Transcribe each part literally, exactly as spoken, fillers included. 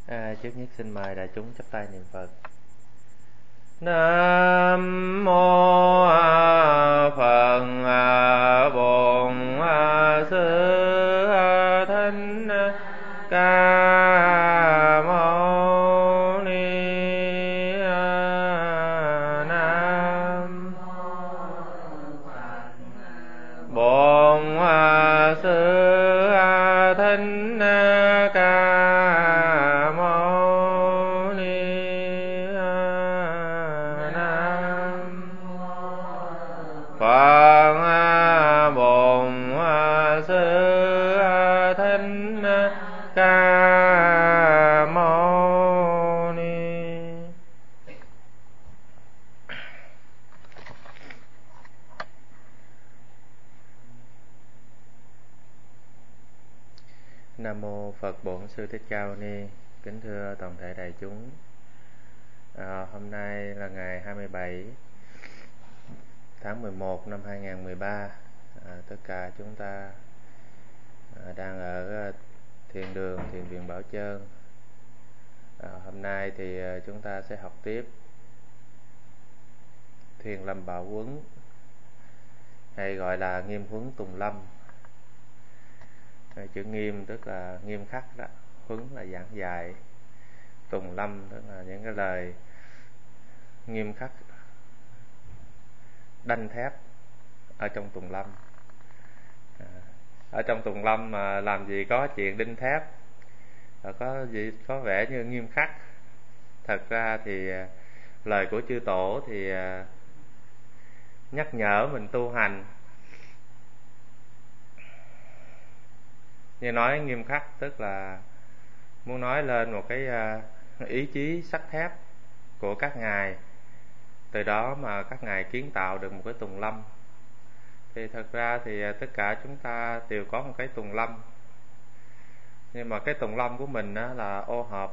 À, trước nhất xin mời đại chúng chắp tay niệm Phật. Nam mô Phật Bổn Sư Thích Ca Mâu Ni. Nam Bổn Sư Thích Ca Mâu Ni. Nam Phật Bổn Sư Thích Ca Mâu Ni. Nam mô Phật Bổn Sư Thích Ca Mâu Ni. Kính thưa toàn thể đại chúng, à, hôm nay là ngày hai mươi bảy tháng mười một năm hai nghìn không trăm mười ba. À, tất cả chúng ta à, đang ở thiền đường Thiền viện Bảo Chơn. À, hôm nay thì à, chúng ta sẽ học tiếp Thiền Lâm Bảo Huấn, hay gọi là Nghiêm Huấn Tùng Lâm. À, chữ nghiêm tức là nghiêm khắc đó, huấn là giảng dạy, tùng lâm tức là những cái lời nghiêm khắc đanh thép ở trong tùng lâm. À, ở trong tùng lâm mà làm gì có chuyện đinh thép, có gì có vẻ như nghiêm khắc. Thật ra thì lời của chư tổ thì nhắc nhở mình tu hành. Như nói nghiêm khắc tức là muốn nói lên một cái ý chí sắt thép của các ngài, từ đó mà các ngài kiến tạo được một cái tùng lâm. Thì thật ra thì tất cả chúng ta đều có một cái tùng lâm, nhưng mà cái tùng lâm của mình á, là ô hợp,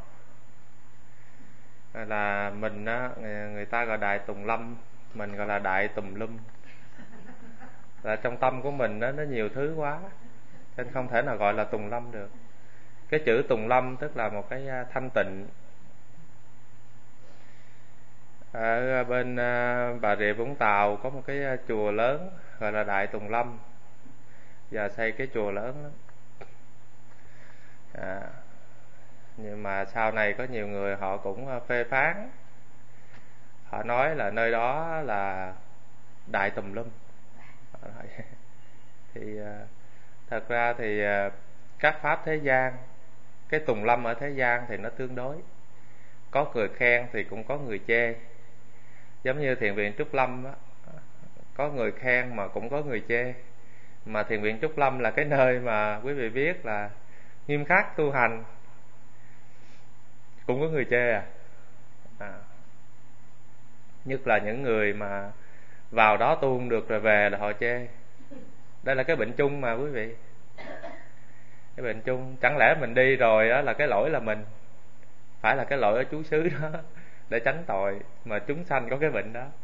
là mình á, người ta gọi đại tùng lâm, mình gọi là đại tùm lum. Là trong tâm của mình á, nó nhiều thứ quá nên không thể nào gọi là tùng lâm được. Cái chữ tùng lâm tức là một cái thanh tịnh. Ở bên Bà Rịa Vũng Tàu có một cái chùa lớn gọi là Đại Tùng Lâm, và xây cái chùa lớn lắm. À, nhưng mà sau này có nhiều người họ cũng phê phán, họ nói là nơi đó là Đại Tùm Lum. Thì thật ra thì các pháp thế gian, cái tùng lâm ở thế gian thì nó tương đối, có người khen thì cũng có người chê. Giống như thiền viện Trúc Lâm á, có người khen mà cũng có người chê. Mà thiền viện Trúc Lâm là cái nơi mà quý vị biết là nghiêm khắc tu hành, cũng có người chê à. à Nhất là những người mà vào đó tu không được rồi về là họ chê. Đây là cái bệnh chung mà quý vị, cái bệnh chung. Chẳng lẽ mình đi rồi đó là cái lỗi là mình, phải là cái lỗi ở chú xứ đó để tránh tội, mà chúng sanh có cái bệnh đó.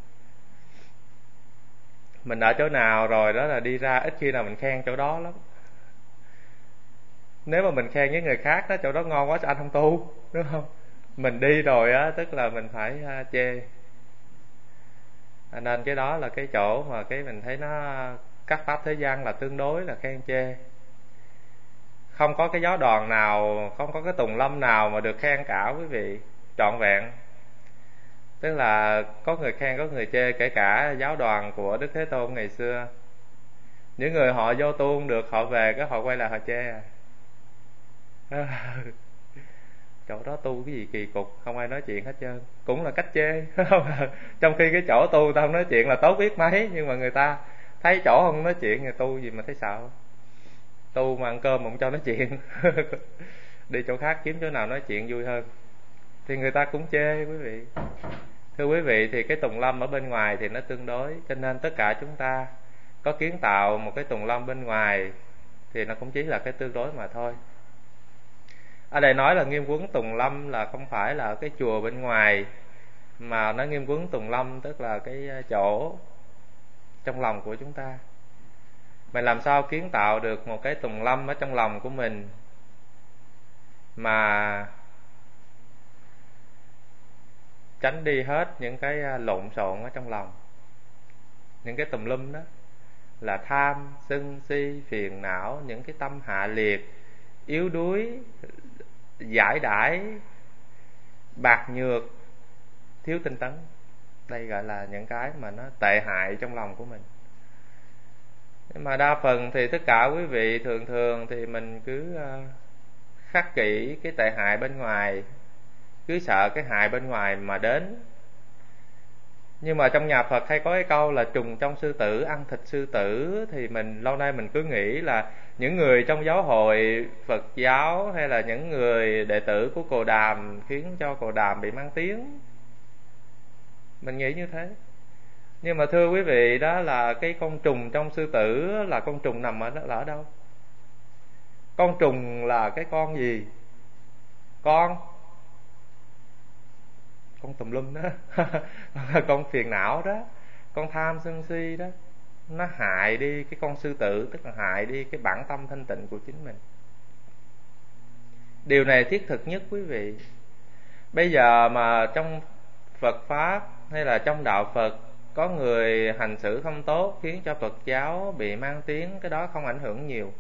Mình ở chỗ nào rồi đó là đi ra ít khi nào mình khen chỗ đó lắm. Nếu mà mình khen với người khác đó, chỗ đó ngon quá sao anh không tu, đúng không? Mình đi rồi á, tức là mình phải chê. Nên cái đó là cái chỗ mà cái mình thấy nó, các pháp thế gian là tương đối là khen chê. Không có cái giáo đoàn nào, không có cái tùng lâm nào mà được khen cả quý vị, trọn vẹn. Tức là có người khen có người chê, kể cả giáo đoàn của Đức Thế Tôn ngày xưa. Những người họ vô tu không được, họ về cái họ quay lại họ chê à. Chỗ đó tu cái gì kỳ cục, không ai nói chuyện hết trơn, cũng là cách chê. Trong khi cái chỗ tu ta không nói chuyện là tốt biết mấy, nhưng mà người ta thấy chỗ không nói chuyện thì tu gì mà thấy sợ. Tu mà ăn cơm mà không cho nói chuyện. Đi chỗ khác kiếm chỗ nào nói chuyện vui hơn thì người ta cũng chê quý vị. Thưa quý vị, thì cái tùng lâm ở bên ngoài thì nó tương đối, cho nên tất cả chúng ta có kiến tạo một cái tùng lâm bên ngoài thì nó cũng chỉ là cái tương đối mà thôi. Ở đây nói là nghiêm huấn tùng lâm là không phải là cái chùa bên ngoài, mà nó nghiêm huấn tùng lâm tức là cái chỗ trong lòng của chúng ta. Mình làm sao kiến tạo được một cái tùng lâm ở trong lòng của mình mà tránh đi hết những cái lộn xộn ở trong lòng. Những cái tùm lum đó là tham, sân si, phiền não, những cái tâm hạ liệt, yếu đuối, giải đãi, bạc nhược, thiếu tinh tấn. Đây gọi là những cái mà nó tệ hại trong lòng của mình. Nhưng mà đa phần thì tất cả quý vị thường thường thì mình cứ khắc kỷ cái tệ hại bên ngoài, cứ sợ cái hại bên ngoài mà đến. Nhưng mà trong nhà Phật hay có cái câu là trùng trong sư tử ăn thịt sư tử, thì mình lâu nay mình cứ nghĩ là những người trong giáo hội Phật giáo hay là những người đệ tử của Cồ Đàm khiến cho Cồ Đàm bị mang tiếng. Mình nghĩ như thế. Nhưng mà thưa quý vị, đó là cái con trùng trong sư tử, là con trùng nằm ở, là ở đâu? Con trùng là cái con gì? Con Con tùm lum đó. Con phiền não đó, con tham sân si đó. Nó hại đi cái con sư tử, tức là hại đi cái bản tâm thanh tịnh của chính mình. Điều này thiết thực nhất quý vị. Bây giờ mà trong Phật Pháp hay là trong đạo Phật có người hành xử không tốt khiến cho Phật giáo bị mang tiếng, cái đó không ảnh hưởng nhiều.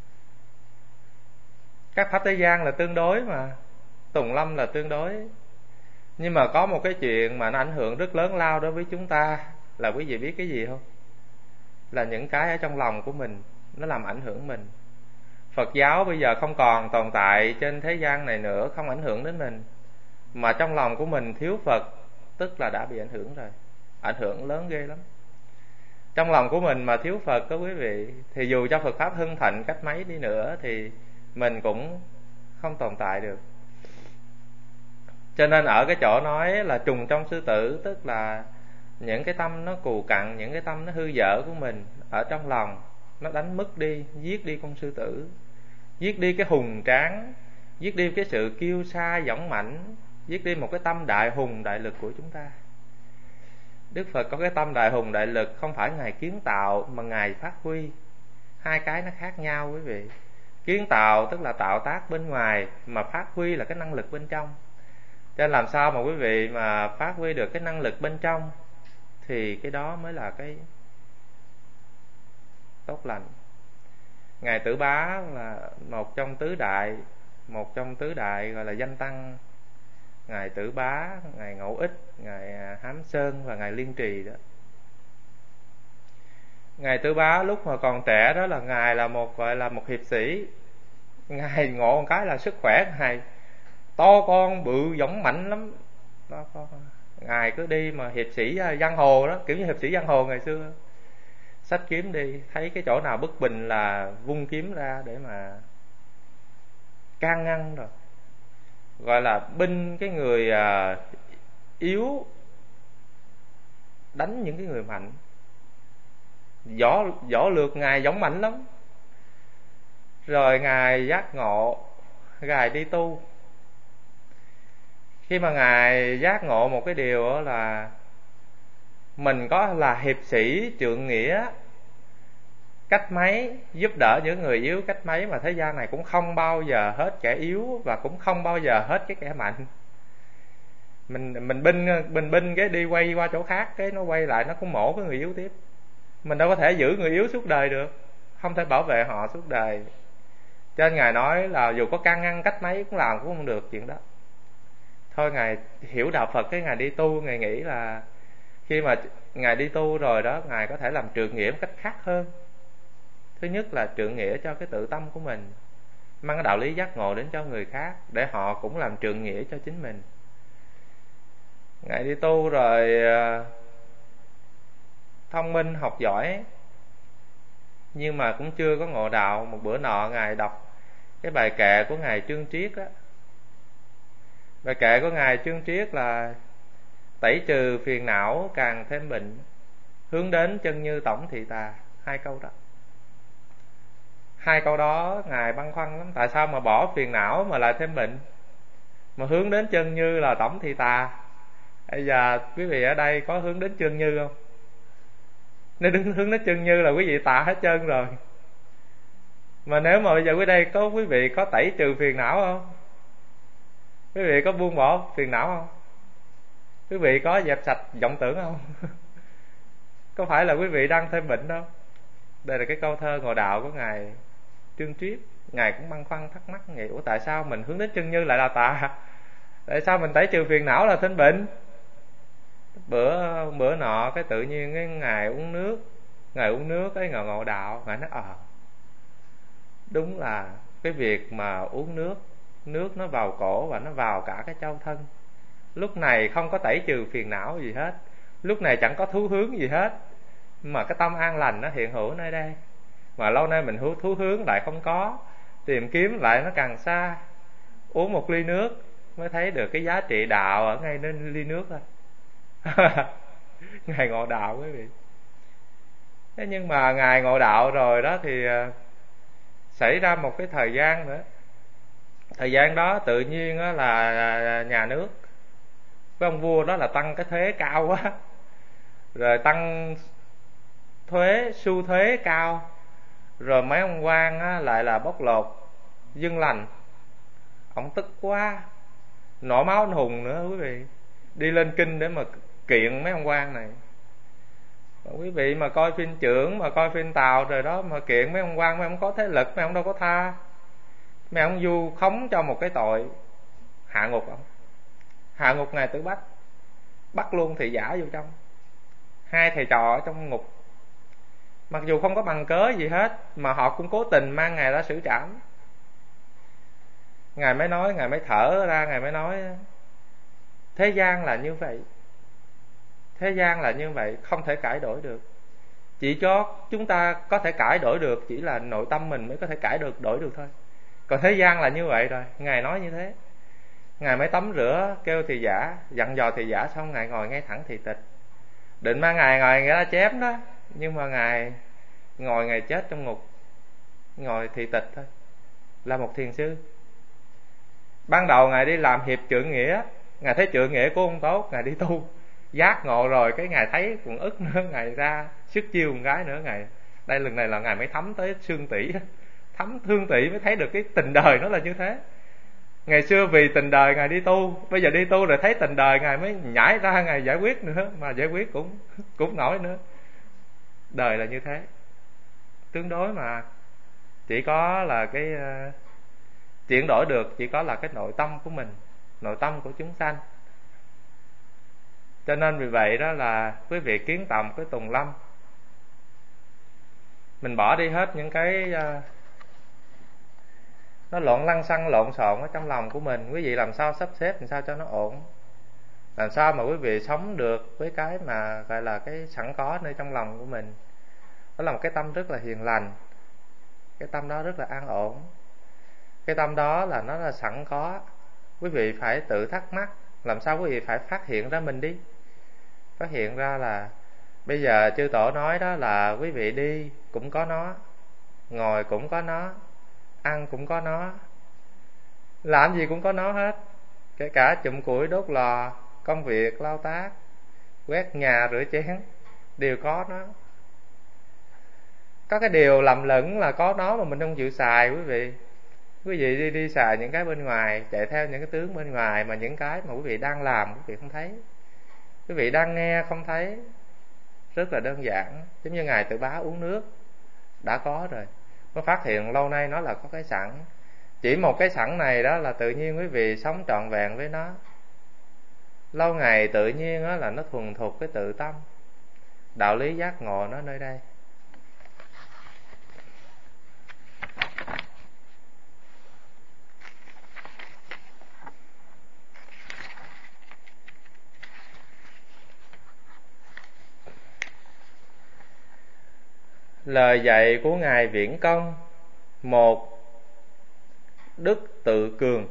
Các Pháp thế gian là tương đối mà, tùng lâm là tương đối. Nhưng mà có một cái chuyện mà nó ảnh hưởng rất lớn lao đối với chúng ta, là quý vị biết cái gì không? Là những cái ở trong lòng của mình, nó làm ảnh hưởng mình. Phật giáo bây giờ không còn tồn tại trên thế gian này nữa, không ảnh hưởng đến mình. Mà trong lòng của mình thiếu Phật, tức là đã bị ảnh hưởng rồi. Ảnh hưởng lớn ghê lắm. Trong lòng của mình mà thiếu Phật đó quý vị, thì dù cho Phật Pháp hưng thịnh cách mấy đi nữa thì mình cũng không tồn tại được. Cho nên ở cái chỗ nói là trùng trong sư tử, tức là những cái tâm nó cù cặn, những cái tâm nó hư dở của mình ở trong lòng, nó đánh mất đi, giết đi con sư tử, giết đi cái hùng tráng, giết đi cái sự kiêu sa dõng mãnh, giết đi một cái tâm đại hùng đại lực của chúng ta. Đức Phật có cái tâm đại hùng đại lực, không phải Ngài kiến tạo mà Ngài phát huy. Hai cái nó khác nhau quý vị. Kiến tạo tức là tạo tác bên ngoài, mà phát huy là cái năng lực bên trong. Cho nên làm sao mà quý vị mà phát huy được cái năng lực bên trong thì cái đó mới là cái tốt lành. Ngài Tử Bá là một trong tứ đại, một trong tứ đại gọi là danh tăng. Ngài Tử Bá, Ngài Ngẫu Ích, Ngài Hám Sơn và Ngài Liên Trì đó. Ngài Tử Bá lúc mà còn trẻ đó là Ngài là một gọi là một hiệp sĩ. Ngài ngộ một cái là sức khỏe Ngài to con bự dõng mạnh lắm đó, Ngài cứ đi mà hiệp sĩ giang hồ đó, kiểu như hiệp sĩ giang hồ ngày xưa, xách kiếm đi, thấy cái chỗ nào bất bình là vung kiếm ra để mà can ngăn, rồi gọi là binh cái người à, yếu, đánh những cái người mạnh. Võ võ lược Ngài dõng mạnh lắm. Rồi Ngài giác ngộ, Ngài đi tu. Khi mà Ngài giác ngộ một cái điều là mình có là hiệp sĩ trượng nghĩa cách mấy, giúp đỡ những người yếu cách mấy, mà thế gian này cũng không bao giờ hết kẻ yếu và cũng không bao giờ hết cái kẻ mạnh. Mình mình binh mình binh cái đi quay qua chỗ khác, cái nó quay lại nó cũng mổ cái người yếu tiếp. Mình đâu có thể giữ người yếu suốt đời được, không thể bảo vệ họ suốt đời. Cho nên Ngài nói là dù có can ngăn cách mấy cũng làm cũng không được chuyện đó. Thôi Ngài hiểu đạo Phật, cái Ngài đi tu, Ngài nghĩ là khi mà Ngài đi tu rồi đó, Ngài có thể làm trượng nghĩa một cách khác hơn. Thứ nhất là trượng nghĩa cho cái tự tâm của mình, mang cái đạo lý giác ngộ đến cho người khác, để họ cũng làm trượng nghĩa cho chính mình. Ngài đi tu rồi thông minh học giỏi, nhưng mà cũng chưa có ngộ đạo. Một bữa nọ Ngài đọc cái bài kệ của Ngài Trương Triết đó. Bài kệ của Ngài Trương Triết là tẩy trừ phiền não càng thêm bệnh, hướng đến chân như tổng thị tà. Hai câu đó, hai câu đó Ngài băn khoăn lắm. Tại sao mà bỏ phiền não mà lại thêm bệnh, mà hướng đến chân như là tổng thị tà? Bây giờ quý vị ở đây có hướng đến chân như không? Nếu đứng hướng đến chân như là quý vị tà hết trơn rồi. Mà nếu mà bây giờ quý đây có quý vị có tẩy trừ phiền não không? Quý vị có buông bỏ phiền não không? Quý vị có dẹp sạch vọng tưởng không? Có phải là quý vị đang thêm bệnh đâu. Đây là cái câu thơ Ngộ Đạo của ngài Trương Triếp. Ngài cũng băn khoăn thắc mắc nghĩ, ủa tại sao mình hướng đến chân như lại là tà? Tại sao mình tẩy trừ phiền não là thanh bệnh? Bữa bữa nọ cái tự nhiên cái ngài uống nước, ngài uống nước cái ngồi Ngộ Đạo, ngài nói ờ à, đúng là cái việc mà uống nước, nước nó vào cổ và nó vào cả cái châu thân. Lúc này không có tẩy trừ phiền não gì hết, lúc này chẳng có thú hướng gì hết, mà cái tâm an lành nó hiện hữu nơi đây. Mà lâu nay mình hú thú hướng lại không có, tìm kiếm lại nó càng xa. Uống một ly nước mới thấy được cái giá trị đạo ở ngay nơi ly nước thôi. Ngài Ngộ Đạo quý vị. Thế nhưng mà ngài Ngộ Đạo rồi đó thì xảy ra một cái thời gian nữa. Thời gian đó tự nhiên là nhà nước, cái ông vua đó là tăng cái thuế cao quá, rồi tăng thuế xu thuế cao, rồi mấy ông quan á, lại là bóc lột dân lành. Ông tức quá, nổi máu anh hùng nữa quý vị, đi lên kinh để mà kiện mấy ông quan này. Mà quý vị mà coi phim Chưởng, mà coi phim Tàu rồi đó, mà kiện mấy ông quan, mấy ông có thế lực, mấy ông đâu có tha. Mấy ông vu khống cho một cái tội, hạ ngục ông, hạ ngục ngài Tử Bách, bắt luôn thị giả vô trong. Hai thầy trò ở trong ngục, mặc dù không có bằng cớ gì hết, mà họ cũng cố tình mang ngài ra xử trảm. Ngài mới nói, ngài mới thở ra, ngài mới nói thế gian là như vậy, thế gian là như vậy, không thể cải đổi được. Chỉ cho chúng ta có thể cải đổi được chỉ là nội tâm mình mới có thể cải được đổi được thôi. Còn thế gian là như vậy rồi. Ngài nói như thế. Ngài mới tắm rửa kêu thị giả, dặn dò thị giả xong ngài ngồi ngay thẳng thị tịch, định mang ngài ngồi người ta chém đó. Nhưng mà ngài ngồi ngài chết trong ngục, ngồi thị tịch thôi, là một thiền sư. Ban đầu ngài đi làm hiệp trượng nghĩa, ngài thấy trượng nghĩa của ông tốt, ngài đi tu giác ngộ rồi, cái ngài thấy còn ức nữa, ngài ra sức chiêu một cái nữa. Ngài đây lần này là ngài mới thấm tới xương tủy, thấm thương tủy mới thấy được cái tình đời nó là như thế. Ngày xưa vì tình đời ngài đi tu, bây giờ đi tu rồi thấy tình đời ngài mới nhảy ra ngài giải quyết nữa, mà giải quyết cũng cũng nổi nữa. Đời là như thế, tương đối mà. Chỉ có là cái uh, chuyển đổi được chỉ có là cái nội tâm của mình, nội tâm của chúng sanh. Cho nên vì vậy đó là quý vị kiến tầm cái tùng lâm, mình bỏ đi hết những cái uh, nó lộn lăng xăng lộn xộn ở trong lòng của mình. Quý vị làm sao sắp xếp làm sao cho nó ổn, làm sao mà quý vị sống được với cái mà gọi là cái sẵn có nơi trong lòng của mình. Đó là một cái tâm rất là hiền lành, cái tâm đó rất là an ổn, cái tâm đó là nó là sẵn có. Quý vị phải tự thắc mắc, làm sao quý vị phải phát hiện ra mình đi. Phát hiện ra là bây giờ chư tổ nói đó là quý vị đi cũng có nó, ngồi cũng có nó, ăn cũng có nó, làm gì cũng có nó hết. Kể cả chụm củi đốt lò, công việc lao tác, quét nhà rửa chén đều có nó. Có cái điều lầm lẫn là có nó mà mình không chịu xài quý vị. Quý vị đi đi xài những cái bên ngoài, chạy theo những cái tướng bên ngoài, mà những cái mà quý vị đang làm quý vị không thấy, quý vị đang nghe không thấy. Rất là đơn giản, giống như ngài Tự Bá uống nước đã có rồi, mới phát hiện lâu nay nó là có cái sẵn. Chỉ một cái sẵn này đó là tự nhiên quý vị sống trọn vẹn với nó. Lâu ngày tự nhiên đó là nó thuần thục cái tự tâm, đạo lý giác ngộ nó nơi đây. Lời dạy của ngài Viễn Công. Một, đức tự cường.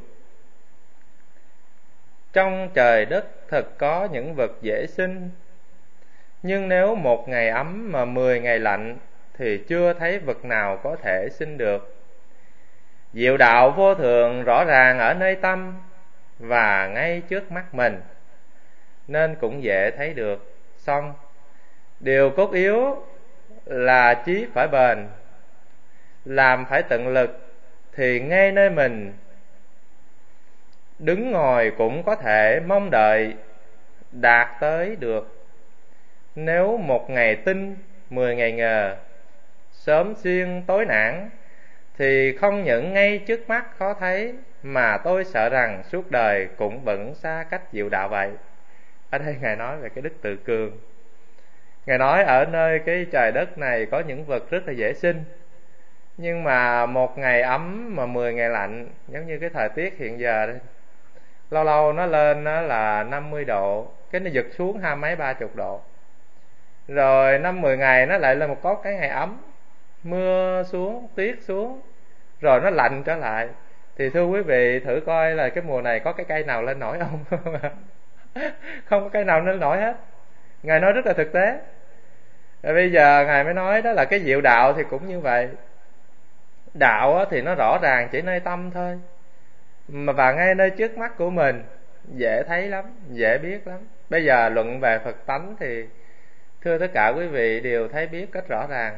Trong trời đất thật có những vật dễ sinh, nhưng nếu một ngày ấm mà mười ngày lạnh thì chưa thấy vật nào có thể sinh được. Diệu đạo vô thường rõ ràng ở nơi tâm và ngay trước mắt mình, nên cũng dễ thấy được. Song điều cốt yếu là chí phải bền, làm phải tận lực, thì ngay nơi mình đứng ngồi cũng có thể mong đợi đạt tới được. Nếu một ngày tin, mười ngày ngờ, sớm xuyên tối nản, thì không những ngay trước mắt khó thấy, mà tôi sợ rằng suốt đời cũng vẫn xa cách diệu đạo vậy. Ở đây Ngài nói về cái đức tự cường. Ngài nói ở nơi cái trời đất này có những vật rất là dễ sinh, nhưng mà một ngày ấm mà mười ngày lạnh, giống như cái thời tiết hiện giờ đây. Lâu lâu nó lên nó là năm mươi độ, cái nó giật xuống hai mấy ba chục độ. Rồi năm mười ngày nó lại lên một có cái ngày ấm, mưa xuống, tuyết xuống, rồi nó lạnh trở lại. Thì thưa quý vị thử coi là cái mùa này có cái cây nào lên nổi không? Không có cây nào lên nổi hết. Ngài nói rất là thực tế. Rồi bây giờ Ngài mới nói đó là cái diệu đạo thì cũng như vậy. Đạo thì nó rõ ràng chỉ nơi tâm thôi, mà và ngay nơi trước mắt của mình, dễ thấy lắm, dễ biết lắm. Bây giờ luận về Phật tánh thì thưa tất cả quý vị đều thấy biết rất rõ ràng.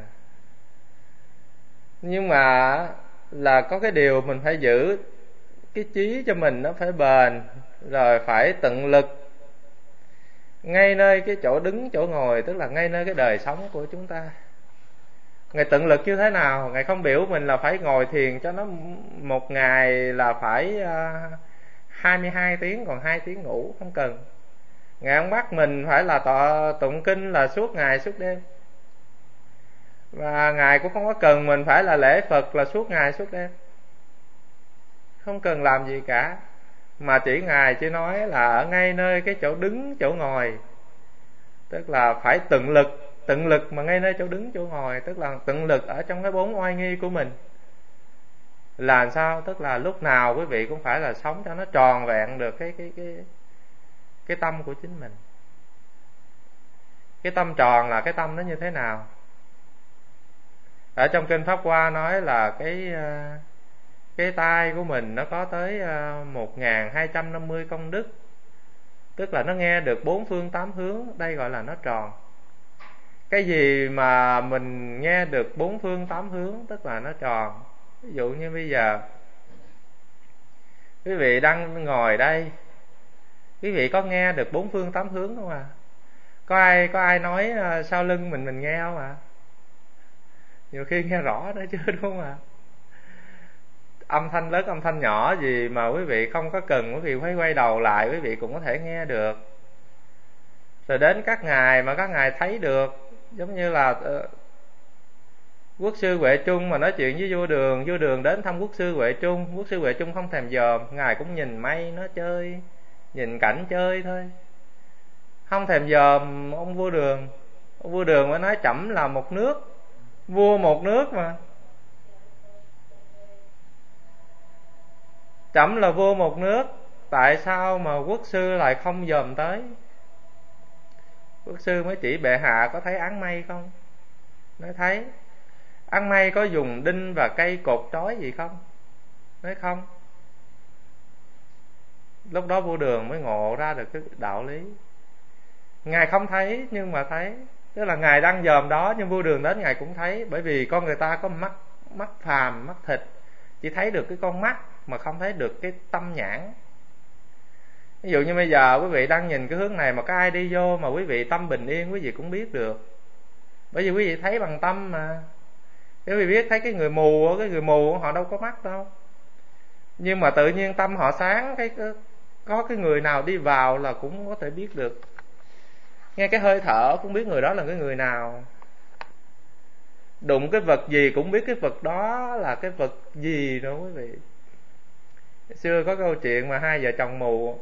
Nhưng mà là có cái điều mình phải giữ cái chí cho mình nó phải bền, rồi phải tận lực ngay nơi cái chỗ đứng chỗ ngồi, tức là ngay nơi cái đời sống của chúng ta. Ngài tận lực như thế nào? Ngài không biểu mình là phải ngồi thiền cho nó một ngày là phải hai mươi hai tiếng còn hai tiếng ngủ, không cần. Ngài không bắt mình phải là tọa tụng kinh là suốt ngày suốt đêm. Và Ngài cũng không có cần mình phải là lễ Phật là suốt ngày suốt đêm. Không cần làm gì cả. Mà chỉ Ngài chỉ nói là ở ngay nơi cái chỗ đứng chỗ ngồi, tức là phải tận lực. Tận lực mà ngay nơi chỗ đứng chỗ ngồi, tức là tận lực ở trong cái bốn oai nghi của mình. Là sao? Tức là lúc nào quý vị cũng phải là sống cho nó tròn vẹn được cái cái cái cái tâm của chính mình. Cái tâm tròn là cái tâm nó như thế nào? Ở trong kinh Pháp Hoa nói là cái cái tai của mình nó có tới một nghìn hai trăm năm mươi công đức, tức là nó nghe được bốn phương tám hướng, đây gọi là nó tròn. Cái gì mà mình nghe được bốn phương tám hướng tức là nó tròn. Ví dụ như bây giờ quý vị đang ngồi đây, quý vị có nghe được bốn phương tám hướng không à? Có ai có ai nói sau lưng mình mình nghe không à? Nhiều khi nghe rõ nữa chứ, đúng không ạ? Âm thanh lớn âm thanh nhỏ gì mà quý vị không có cần quý vị phải quay đầu lại, quý vị cũng có thể nghe được. Rồi đến các ngài mà các ngài thấy được, giống như là uh, Quốc sư Huệ Trung mà nói chuyện với vua Đường, vua Đường đến thăm Quốc sư Huệ Trung, Quốc sư Huệ Trung không thèm dòm, ngài cũng nhìn mây nó chơi, nhìn cảnh chơi thôi, không thèm dòm ông vua Đường. Ông vua Đường mới nói trẫm là một nước, vua một nước mà, trẫm là vua một nước, tại sao mà quốc sư lại không dòm tới? Quốc sư mới chỉ bệ hạ có thấy áng mây không? Nói thấy. Áng mây có dùng đinh và cây cột trói gì không? Nói không. Lúc đó vua Đường mới ngộ ra được cái đạo lý. Ngài không thấy nhưng mà thấy, tức là ngài đang dòm đó nhưng vua Đường đến ngài cũng thấy, bởi vì con người ta có mắt mắt phàm, mắt thịt, chỉ thấy được cái con mắt mà không thấy được cái tâm nhãn. Ví dụ như bây giờ quý vị đang nhìn cái hướng này mà có ai đi vô mà quý vị tâm bình yên, quý vị cũng biết được, bởi vì quý vị thấy bằng tâm mà. Quý vị biết thấy cái người mù, cái người mù họ đâu có mắt đâu, nhưng mà tự nhiên tâm họ sáng, cái có cái người nào đi vào là cũng có thể biết được. Nghe cái hơi thở cũng biết người đó là cái người nào. Đụng cái vật gì cũng biết cái vật đó là cái vật gì nữa quý vị. Xưa có câu chuyện mà hai vợ chồng mù,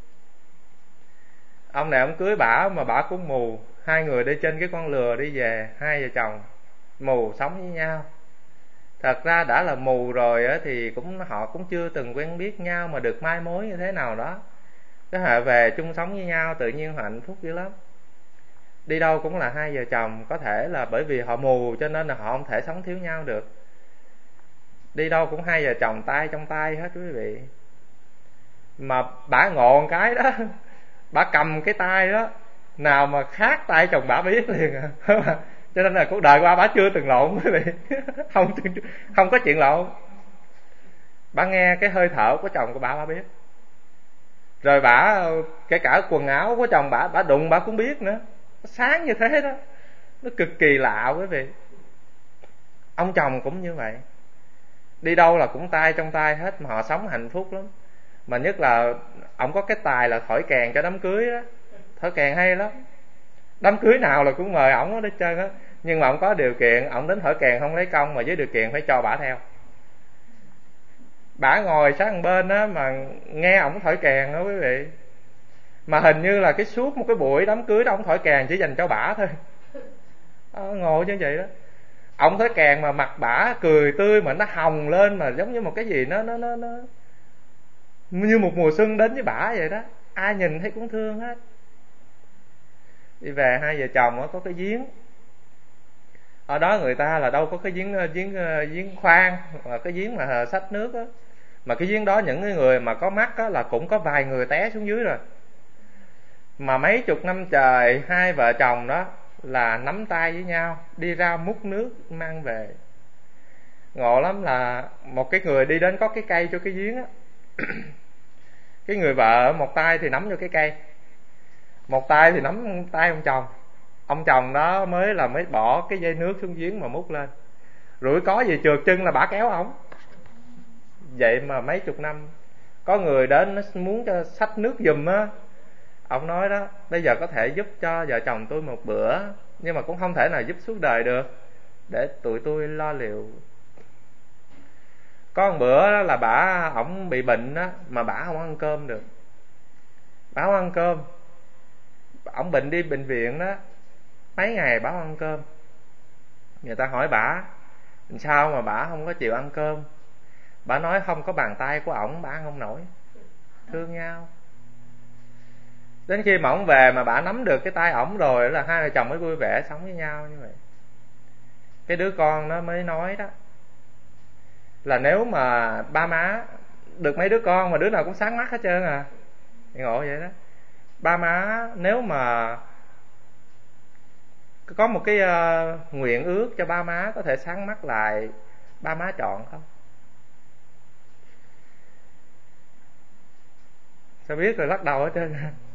ông này ông cưới bả mà bả cũng mù, hai người đi trên cái con lừa đi về, hai vợ chồng mù sống với nhau. Thật ra đã là mù rồi á thì cũng họ cũng chưa từng quen biết nhau mà được mai mối như thế nào đó, cái họ về chung sống với nhau tự nhiên họ hạnh phúc dữ lắm. Đi đâu cũng là hai vợ chồng, có thể là bởi vì họ mù cho nên là họ không thể sống thiếu nhau được. Đi đâu cũng hai vợ chồng tay trong tay hết quý vị. Mà bả ngộ một cái đó, bả cầm cái tay đó, nào mà khác tay chồng bả biết liền à. Cho nên là cuộc đời qua bả chưa từng lộn quý vị. Không không có chuyện lộn. Bả nghe cái hơi thở của chồng của bả bả biết. Rồi bả kể cả quần áo của chồng bả bả đụng bả cũng biết nữa, nó sáng như thế đó, nó cực kỳ lạ quý vị. Ông chồng cũng như vậy, đi đâu là cũng tay trong tay hết, mà họ sống hạnh phúc lắm. Mà nhất là ổng có cái tài là thổi kèn cho đám cưới đó, thổi kèn hay lắm, đám cưới nào là cũng mời ổng hết trơn á. Nhưng mà ổng có điều kiện, ổng đến thổi kèn không lấy công, mà với điều kiện phải cho bả theo. Bả ngồi sát một bên á mà nghe ổng thổi kèn đó quý vị. Mà hình như là cái suốt một cái buổi đám cưới đó ổng thổi kèn chỉ dành cho bả thôi. Đó, ngồi như vậy đó. Ổng thổi kèn mà mặt bả cười tươi, mà nó hồng lên, mà giống như một cái gì nó nó nó nó như một mùa xuân đến với bả vậy đó. Ai nhìn thấy cũng thương hết. Đi về hai vợ chồng có cái giếng, ở đó người ta là đâu có cái giếng giếng giếng khoan, mà cái giếng mà xách nước á. Mà cái giếng đó những cái người mà có mắt á là cũng có vài người té xuống dưới rồi. Mà mấy chục năm trời hai vợ chồng đó là nắm tay với nhau đi ra múc nước mang về. Ngộ lắm, là một cái người đi đến có cái cây cho cái giếng á. Cái người vợ một tay thì nắm vô cái cây, một tay thì nắm tay ông chồng. Ông chồng đó mới là mới bỏ cái dây nước xuống giếng mà múc lên. Rủi có gì trượt chân là bả kéo ổng. Vậy mà mấy chục năm có người đến nó muốn cho xách nước giùm á. Ông nói đó, bây giờ có thể giúp cho vợ chồng tôi một bữa, nhưng mà cũng không thể nào giúp suốt đời được, để tụi tôi lo liệu. Có một bữa đó là bả ổng bị bệnh đó, mà bả không ăn cơm được. Bả không ăn cơm, ổng bệnh đi bệnh viện đó, mấy ngày bả không ăn cơm. Người ta hỏi bả sao mà bả không có chịu ăn cơm. Bả nói không có bàn tay của ổng bả ăn không nổi. Thương nhau. Đến khi mà ổng về mà bả nắm được cái tay ổng rồi là hai vợ chồng mới vui vẻ sống với nhau như vậy. Cái đứa con nó mới nói đó, là nếu mà ba má được mấy đứa con mà đứa nào cũng sáng mắt hết trơn à. Ngộ vậy đó. Ba má nếu mà có một cái uh, nguyện ước cho ba má có thể sáng mắt lại, ba má chọn không? Sao biết rồi, lắc đầu hết trơn.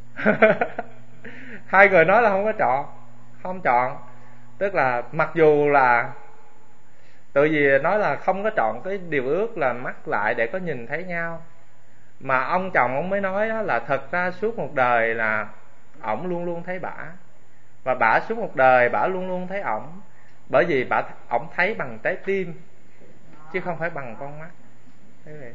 Hai người nói là không có chọn, không chọn. Tức là mặc dù là tự vì nói là không có chọn cái điều ước là mắt lại để có nhìn thấy nhau. Mà ông chồng ông mới nói đó là thật ra suốt một đời là ổng luôn luôn thấy bả, và bả suốt một đời bả luôn luôn thấy ổng. Bởi vì bả ổng thấy bằng trái tim chứ không phải bằng con mắt. Thế vậy.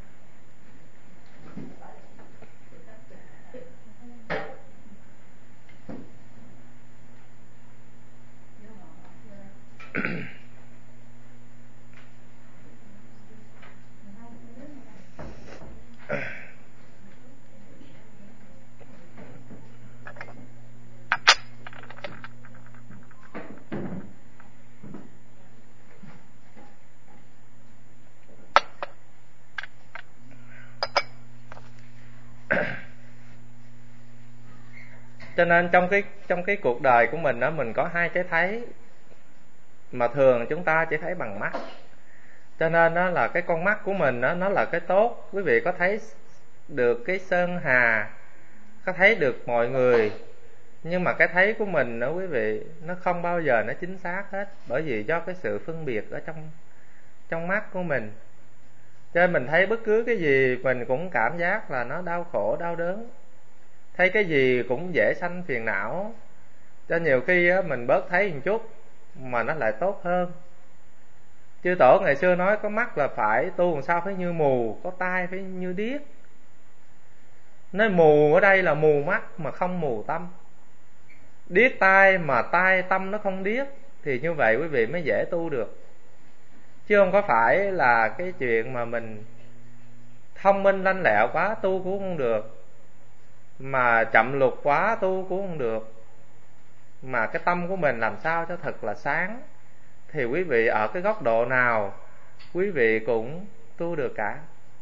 Cho nên trong cái trong cái cuộc đời của mình đó, mình có hai cái thấy mà thường chúng ta chỉ thấy bằng mắt. Cho nên đó là cái con mắt của mình đó, nó là cái tốt. Quý vị có thấy được cái sơn hà, có thấy được mọi người, nhưng mà cái thấy của mình đó quý vị, nó không bao giờ nó chính xác hết, bởi vì do cái sự phân biệt ở trong trong mắt của mình. Cho nên mình thấy bất cứ cái gì mình cũng cảm giác là nó đau khổ đau đớn, thấy cái gì cũng dễ sanh phiền não. Cho nhiều khi á, mình bớt thấy một chút mà nó lại tốt hơn. Chư tổ ngày xưa nói có mắt là phải tu làm sao phải như mù, có tai phải như điếc. Nói mù ở đây là mù mắt mà không mù tâm, điếc tai mà tai tâm nó không điếc, thì như vậy quý vị mới dễ tu được. Chứ không có phải là cái chuyện mà mình thông minh lanh lẹo quá tu cũng không được, mà chậm lục quá tu cũng không được. Mà cái tâm của mình làm sao cho thật là sáng, thì quý vị ở cái góc độ nào quý vị cũng tu được cả.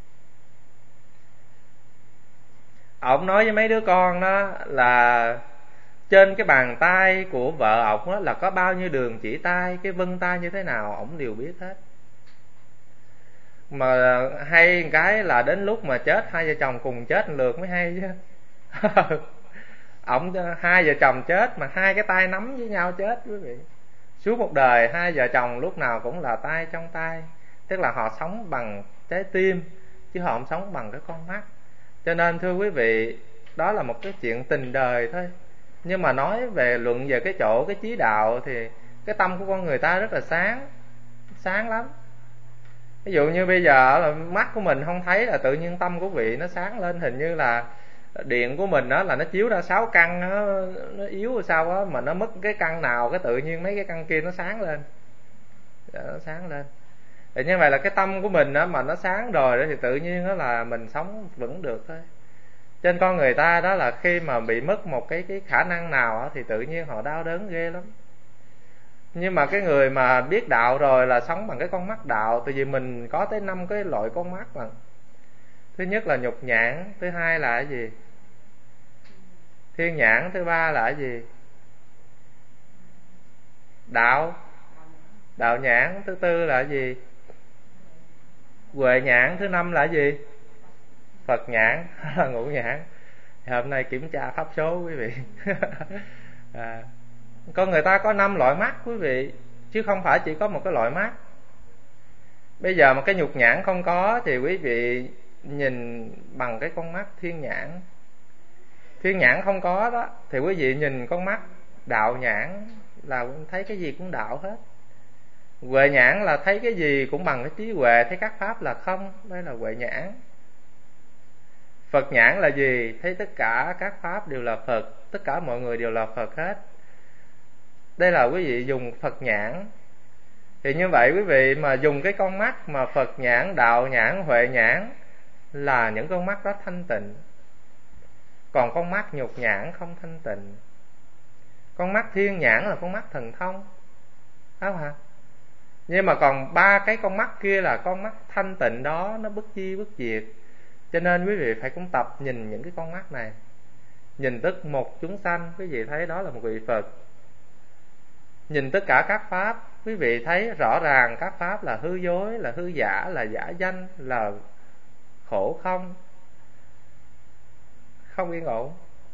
Ông nói với mấy đứa con đó là trên cái bàn tay của vợ ổng đó là có bao nhiêu đường chỉ tay, cái vân tay như thế nào ổng đều biết hết. Mà hay một cái là đến lúc mà chết hai vợ chồng cùng chết lượt mới hay chứ. Ổng hai vợ chồng chết mà hai cái tay nắm với nhau chết quý vị. Suốt một đời hai vợ chồng lúc nào cũng là tay trong tay, tức là họ sống bằng trái tim chứ họ không sống bằng cái con mắt. Cho nên thưa quý vị, đó là một cái chuyện tình đời thôi. Nhưng mà nói về luận về cái chỗ cái chí đạo thì cái tâm của con người ta rất là sáng, sáng lắm. Ví dụ như bây giờ là mắt của mình không thấy là tự nhiên tâm của vị nó sáng lên. Hình như là điện của mình đó là nó chiếu ra sáu căn đó, nó yếu hay sao đó, mà nó mất cái căn nào cái tự nhiên mấy cái căn kia nó sáng lên. Nó sáng lên thì như vậy là cái tâm của mình đó mà nó sáng rồi đó, thì tự nhiên đó là mình sống vẫn được thôi. Trên con người ta đó là khi mà bị mất một cái cái khả năng nào đó, thì tự nhiên họ đau đớn ghê lắm. Nhưng mà cái người mà biết đạo rồi là sống bằng cái con mắt đạo. Tại vì mình có tới năm cái loại con mắt mà. Thứ nhất là nhục nhãn, thứ hai là cái gì? Thiên nhãn, thứ ba là cái gì? Đạo. Đạo nhãn, thứ tư là cái gì? Huệ nhãn, thứ năm là cái gì? Phật nhãn, là ngũ nhãn. Thì hôm nay kiểm tra pháp số quý vị. à, con người ta có năm loại mắt quý vị, chứ không phải chỉ có một cái loại mắt. Bây giờ mà cái nhục nhãn không có thì quý vị nhìn bằng cái con mắt thiên nhãn. Thiên nhãn không có đó thì quý vị nhìn con mắt đạo nhãn là thấy cái gì cũng đạo hết. Huệ nhãn là thấy cái gì cũng bằng cái trí huệ, thấy các pháp là không, đây là huệ nhãn. Phật nhãn là gì? Thấy tất cả các pháp đều là Phật, tất cả mọi người đều là Phật hết. Đây là quý vị dùng Phật nhãn. Thì như vậy quý vị mà dùng cái con mắt mà Phật nhãn, đạo nhãn, huệ nhãn là những con mắt đó thanh tịnh. Còn con mắt nhục nhãn không thanh tịnh. Con mắt thiên nhãn là con mắt thần thông, phải không hả? Nhưng mà còn ba cái con mắt kia là con mắt thanh tịnh đó, nó bất chi bất diệt. Cho nên quý vị phải cũng tập nhìn những cái con mắt này. Nhìn tức một chúng sanh, quý vị thấy đó là một vị Phật. Nhìn tất cả các pháp, quý vị thấy rõ ràng các pháp là hư dối, là hư giả, là giả danh, là khổ không, không yên ổn.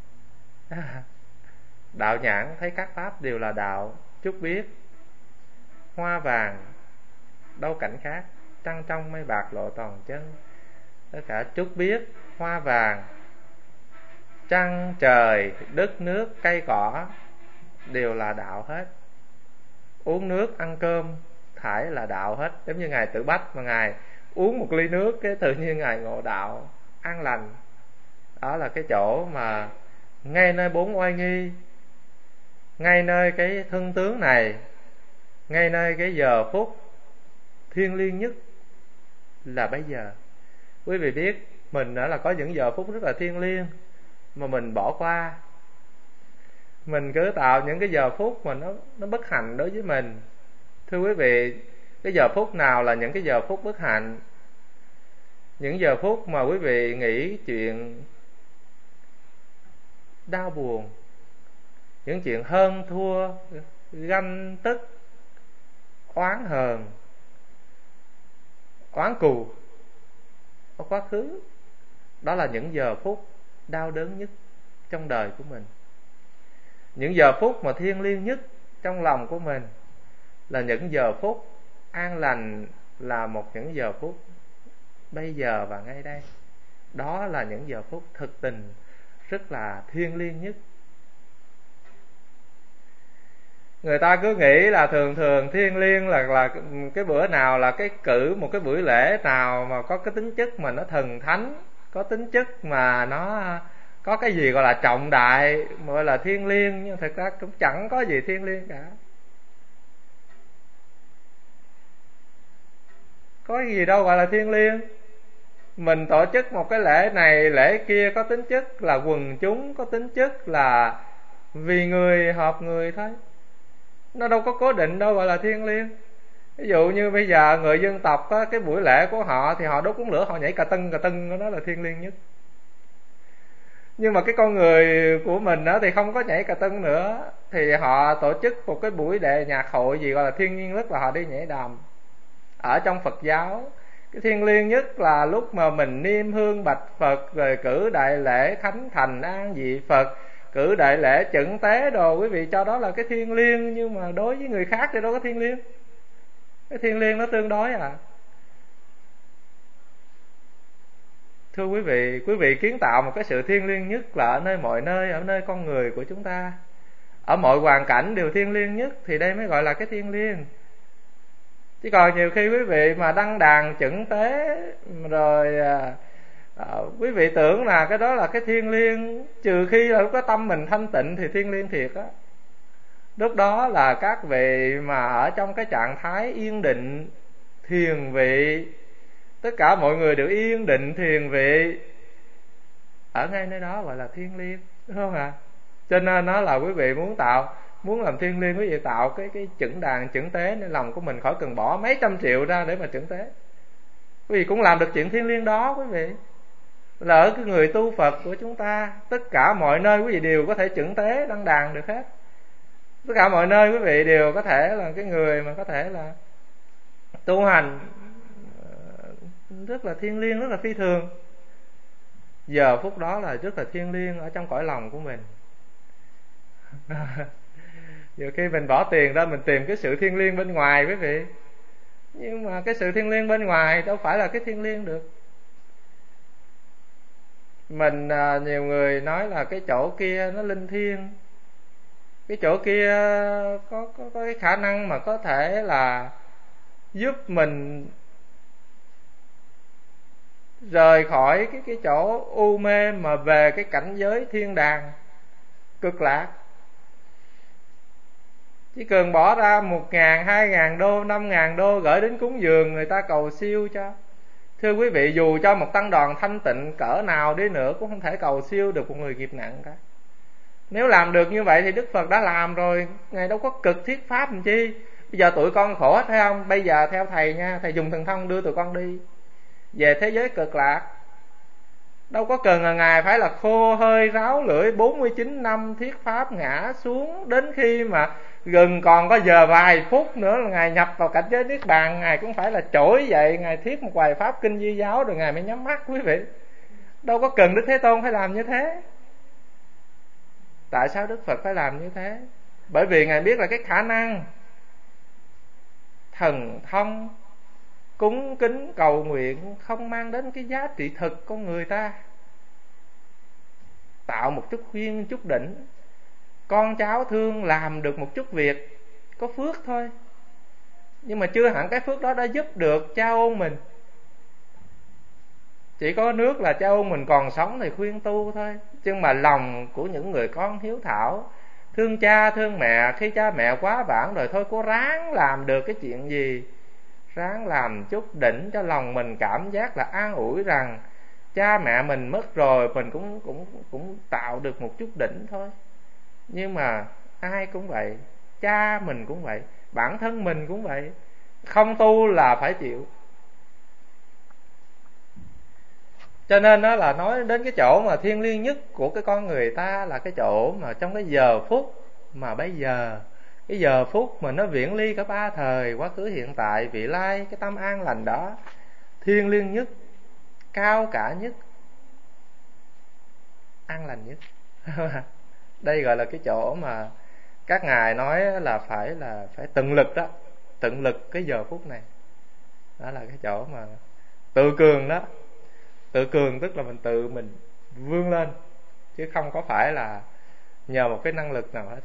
Đạo nhãn thấy các pháp đều là đạo. Chút biết hoa vàng đâu cảnh khác, trăng trong mây bạc lộ toàn chân. Tất cả chút biết hoa vàng, trăng trời, đất nước, cây cỏ đều là đạo hết. Uống nước, ăn cơm, thải là đạo hết. Giống như Ngài Tự Bách mà Ngài uống một ly nước, cái tự nhiên Ngài ngộ đạo, an lành. Đó là cái chỗ mà ngay nơi bốn oai nghi, ngay nơi cái thân tướng này, ngay nơi cái giờ phút thiêng liêng nhất là bây giờ. Quý vị biết mình đã là có những giờ phút rất là thiêng liêng mà mình bỏ qua. Mình cứ tạo những cái giờ phút mà nó nó bất hạnh đối với mình. Thưa quý vị, cái giờ phút nào là những cái giờ phút bất hạnh? Những giờ phút mà quý vị nghĩ chuyện đau buồn, những chuyện hơn thua, ganh tức, oán hờn, oán cù ở quá khứ. Đó là những giờ phút đau đớn nhất trong đời của mình. Những giờ phút mà thiêng liêng nhất trong lòng của mình là những giờ phút an lành, là một những giờ phút bây giờ và ngay đây. Đó là những giờ phút thực tình rất là thiêng liêng nhất. Người ta cứ nghĩ là thường thường thiêng liêng là là cái bữa nào, là cái cử một cái buổi lễ nào mà có cái tính chất mà nó thần thánh, có tính chất mà nó có cái gì gọi là trọng đại, gọi là thiêng liêng. Nhưng thật ra cũng chẳng có gì thiêng liêng cả. Có gì đâu gọi là thiêng liêng. Mình tổ chức một cái lễ này lễ kia có tính chất là quần chúng, có tính chất là vì người họp người thôi. Nó đâu có cố định đâu gọi là thiêng liêng. Ví dụ như bây giờ người dân tộc á, cái buổi lễ của họ thì họ đốt cúng lửa, họ nhảy cà tưng cà tưng, đó là thiêng liêng nhất. Nhưng mà cái con người của mình đó thì không có nhảy cà tưng nữa, thì họ tổ chức một cái buổi đệ nhạc hội gì gọi là thiên nhiên, rất là họ đi nhảy đầm. Ở trong Phật giáo Cái thiêng liêng nhất là lúc mà mình niêm hương bạch Phật, rồi cử đại lễ khánh thành an vị Phật, cử đại lễ chẩn tế đồ, quý vị cho đó là cái thiêng liêng. Nhưng mà đối với người khác thì đâu có thiêng liêng. Cái thiêng liêng nó tương đối à. Thưa quý vị, quý vị kiến tạo một cái sự thiêng liêng nhất là ở nơi mọi nơi, ở nơi con người của chúng ta, ở mọi hoàn cảnh đều thiêng liêng nhất, thì đây mới gọi là cái thiêng liêng. Chứ còn nhiều khi quý vị mà đăng đàn chẩn tế rồi à, à, quý vị tưởng là cái đó là cái thiêng liêng, trừ khi là lúc đó tâm mình thanh tịnh thì thiêng liêng thiệt á. Lúc đó là các vị mà ở trong cái trạng thái yên định thiền vị, tất cả mọi người đều yên định thiền vị, ở ngay nơi đó gọi là thiêng liêng, đúng không ạ? À? Cho nên nó là quý vị muốn tạo, muốn làm thiêng liêng, quý vị tạo cái cái chẩn đàn chẩn tế nên lòng của mình, khỏi cần bỏ mấy trăm triệu ra để mà chẩn tế. Quý vị cũng làm được chuyện thiêng liêng đó. Quý vị là ở cái người tu Phật của chúng ta, tất cả mọi nơi quý vị đều có thể chẩn tế đăng đàn được hết. Tất cả mọi nơi quý vị đều có thể là cái người mà có thể là tu hành rất là thiêng liêng, rất là phi thường. Giờ phút đó là rất là thiêng liêng ở trong cõi lòng của mình. Nhiều khi mình bỏ tiền ra mình tìm cái sự thiêng liêng bên ngoài quý vị, nhưng mà cái sự thiêng liêng bên ngoài đâu phải là cái thiêng liêng được. Mình à, nhiều người nói là cái chỗ kia nó linh thiêng, cái chỗ kia có, có, có cái khả năng mà có thể là giúp mình rời khỏi cái, cái chỗ u mê mà về cái cảnh giới thiên đàng cực lạc. Chỉ cần bỏ ra một ngàn, hai ngàn đô, năm ngàn đô gửi đến cúng dường người ta cầu siêu cho. Thưa quý vị, dù cho một tăng đoàn thanh tịnh cỡ nào đi nữa cũng không thể cầu siêu được một người nghiệp nặng cả. Nếu làm được như vậy thì Đức Phật đã làm rồi, Ngài đâu có cực thuyết pháp làm chi. Bây giờ tụi con khổ hết thấy không? Bây giờ theo Thầy nha, Thầy dùng thần thông đưa tụi con đi về thế giới cực lạc. Đâu có cần là Ngài phải là khô hơi ráo lưỡi bốn mươi chín năm thuyết pháp ngã xuống, đến khi mà gần còn có giờ vài phút nữa là Ngài nhập vào cảnh giới Niết Bàn, Ngài cũng phải là trỗi dậy, Ngài thuyết một vài pháp kinh Di giáo rồi Ngài mới nhắm mắt quý vị. Đâu có cần Đức Thế Tôn phải làm như thế. Tại sao Đức Phật phải làm như thế? Bởi vì Ngài biết là cái khả năng thần thông cúng kính cầu nguyện không mang đến cái giá trị thực con người ta. Tạo một chút duyên, chút đỉnh, con cháu thương làm được một chút việc, có phước thôi. Nhưng mà chưa hẳn cái phước đó đã giúp được cha ôn mình. Chỉ có nước là cha ôn mình còn sống thì khuyên tu thôi. chứ mà lòng của những người con hiếu thảo, thương cha thương mẹ, khi cha mẹ quá vãng rồi thôi cố ráng làm được cái chuyện gì, ráng làm chút đỉnh cho lòng mình cảm giác là an ủi rằng cha mẹ mình mất rồi mình cũng cũng cũng tạo được một chút đỉnh thôi. Nhưng mà ai cũng vậy, cha mình cũng vậy, bản thân mình cũng vậy, không tu là phải chịu. Cho nên đó là nói đến cái chỗ mà thiêng liêng nhất của cái con người ta là cái chỗ mà trong cái giờ phút mà bây giờ, cái giờ phút mà nó viễn ly cả ba thời, quá khứ hiện tại vị lai, cái tâm an lành đó thiêng liêng nhất, cao cả nhất, an lành nhất. Đây gọi là cái chỗ mà các ngài nói là phải là phải tận lực đó, tận lực cái giờ phút này. Đó là cái chỗ mà tự cường đó. Tự cường tức là mình tự mình vươn lên, chứ không có phải là nhờ một cái năng lực nào hết.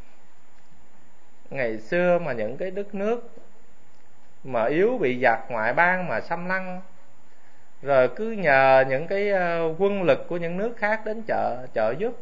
Ngày xưa mà những cái đất nước mà yếu bị giặc ngoại bang mà xâm lăng, rồi cứ nhờ những cái quân lực của những nước khác đến trợ trợ giúp.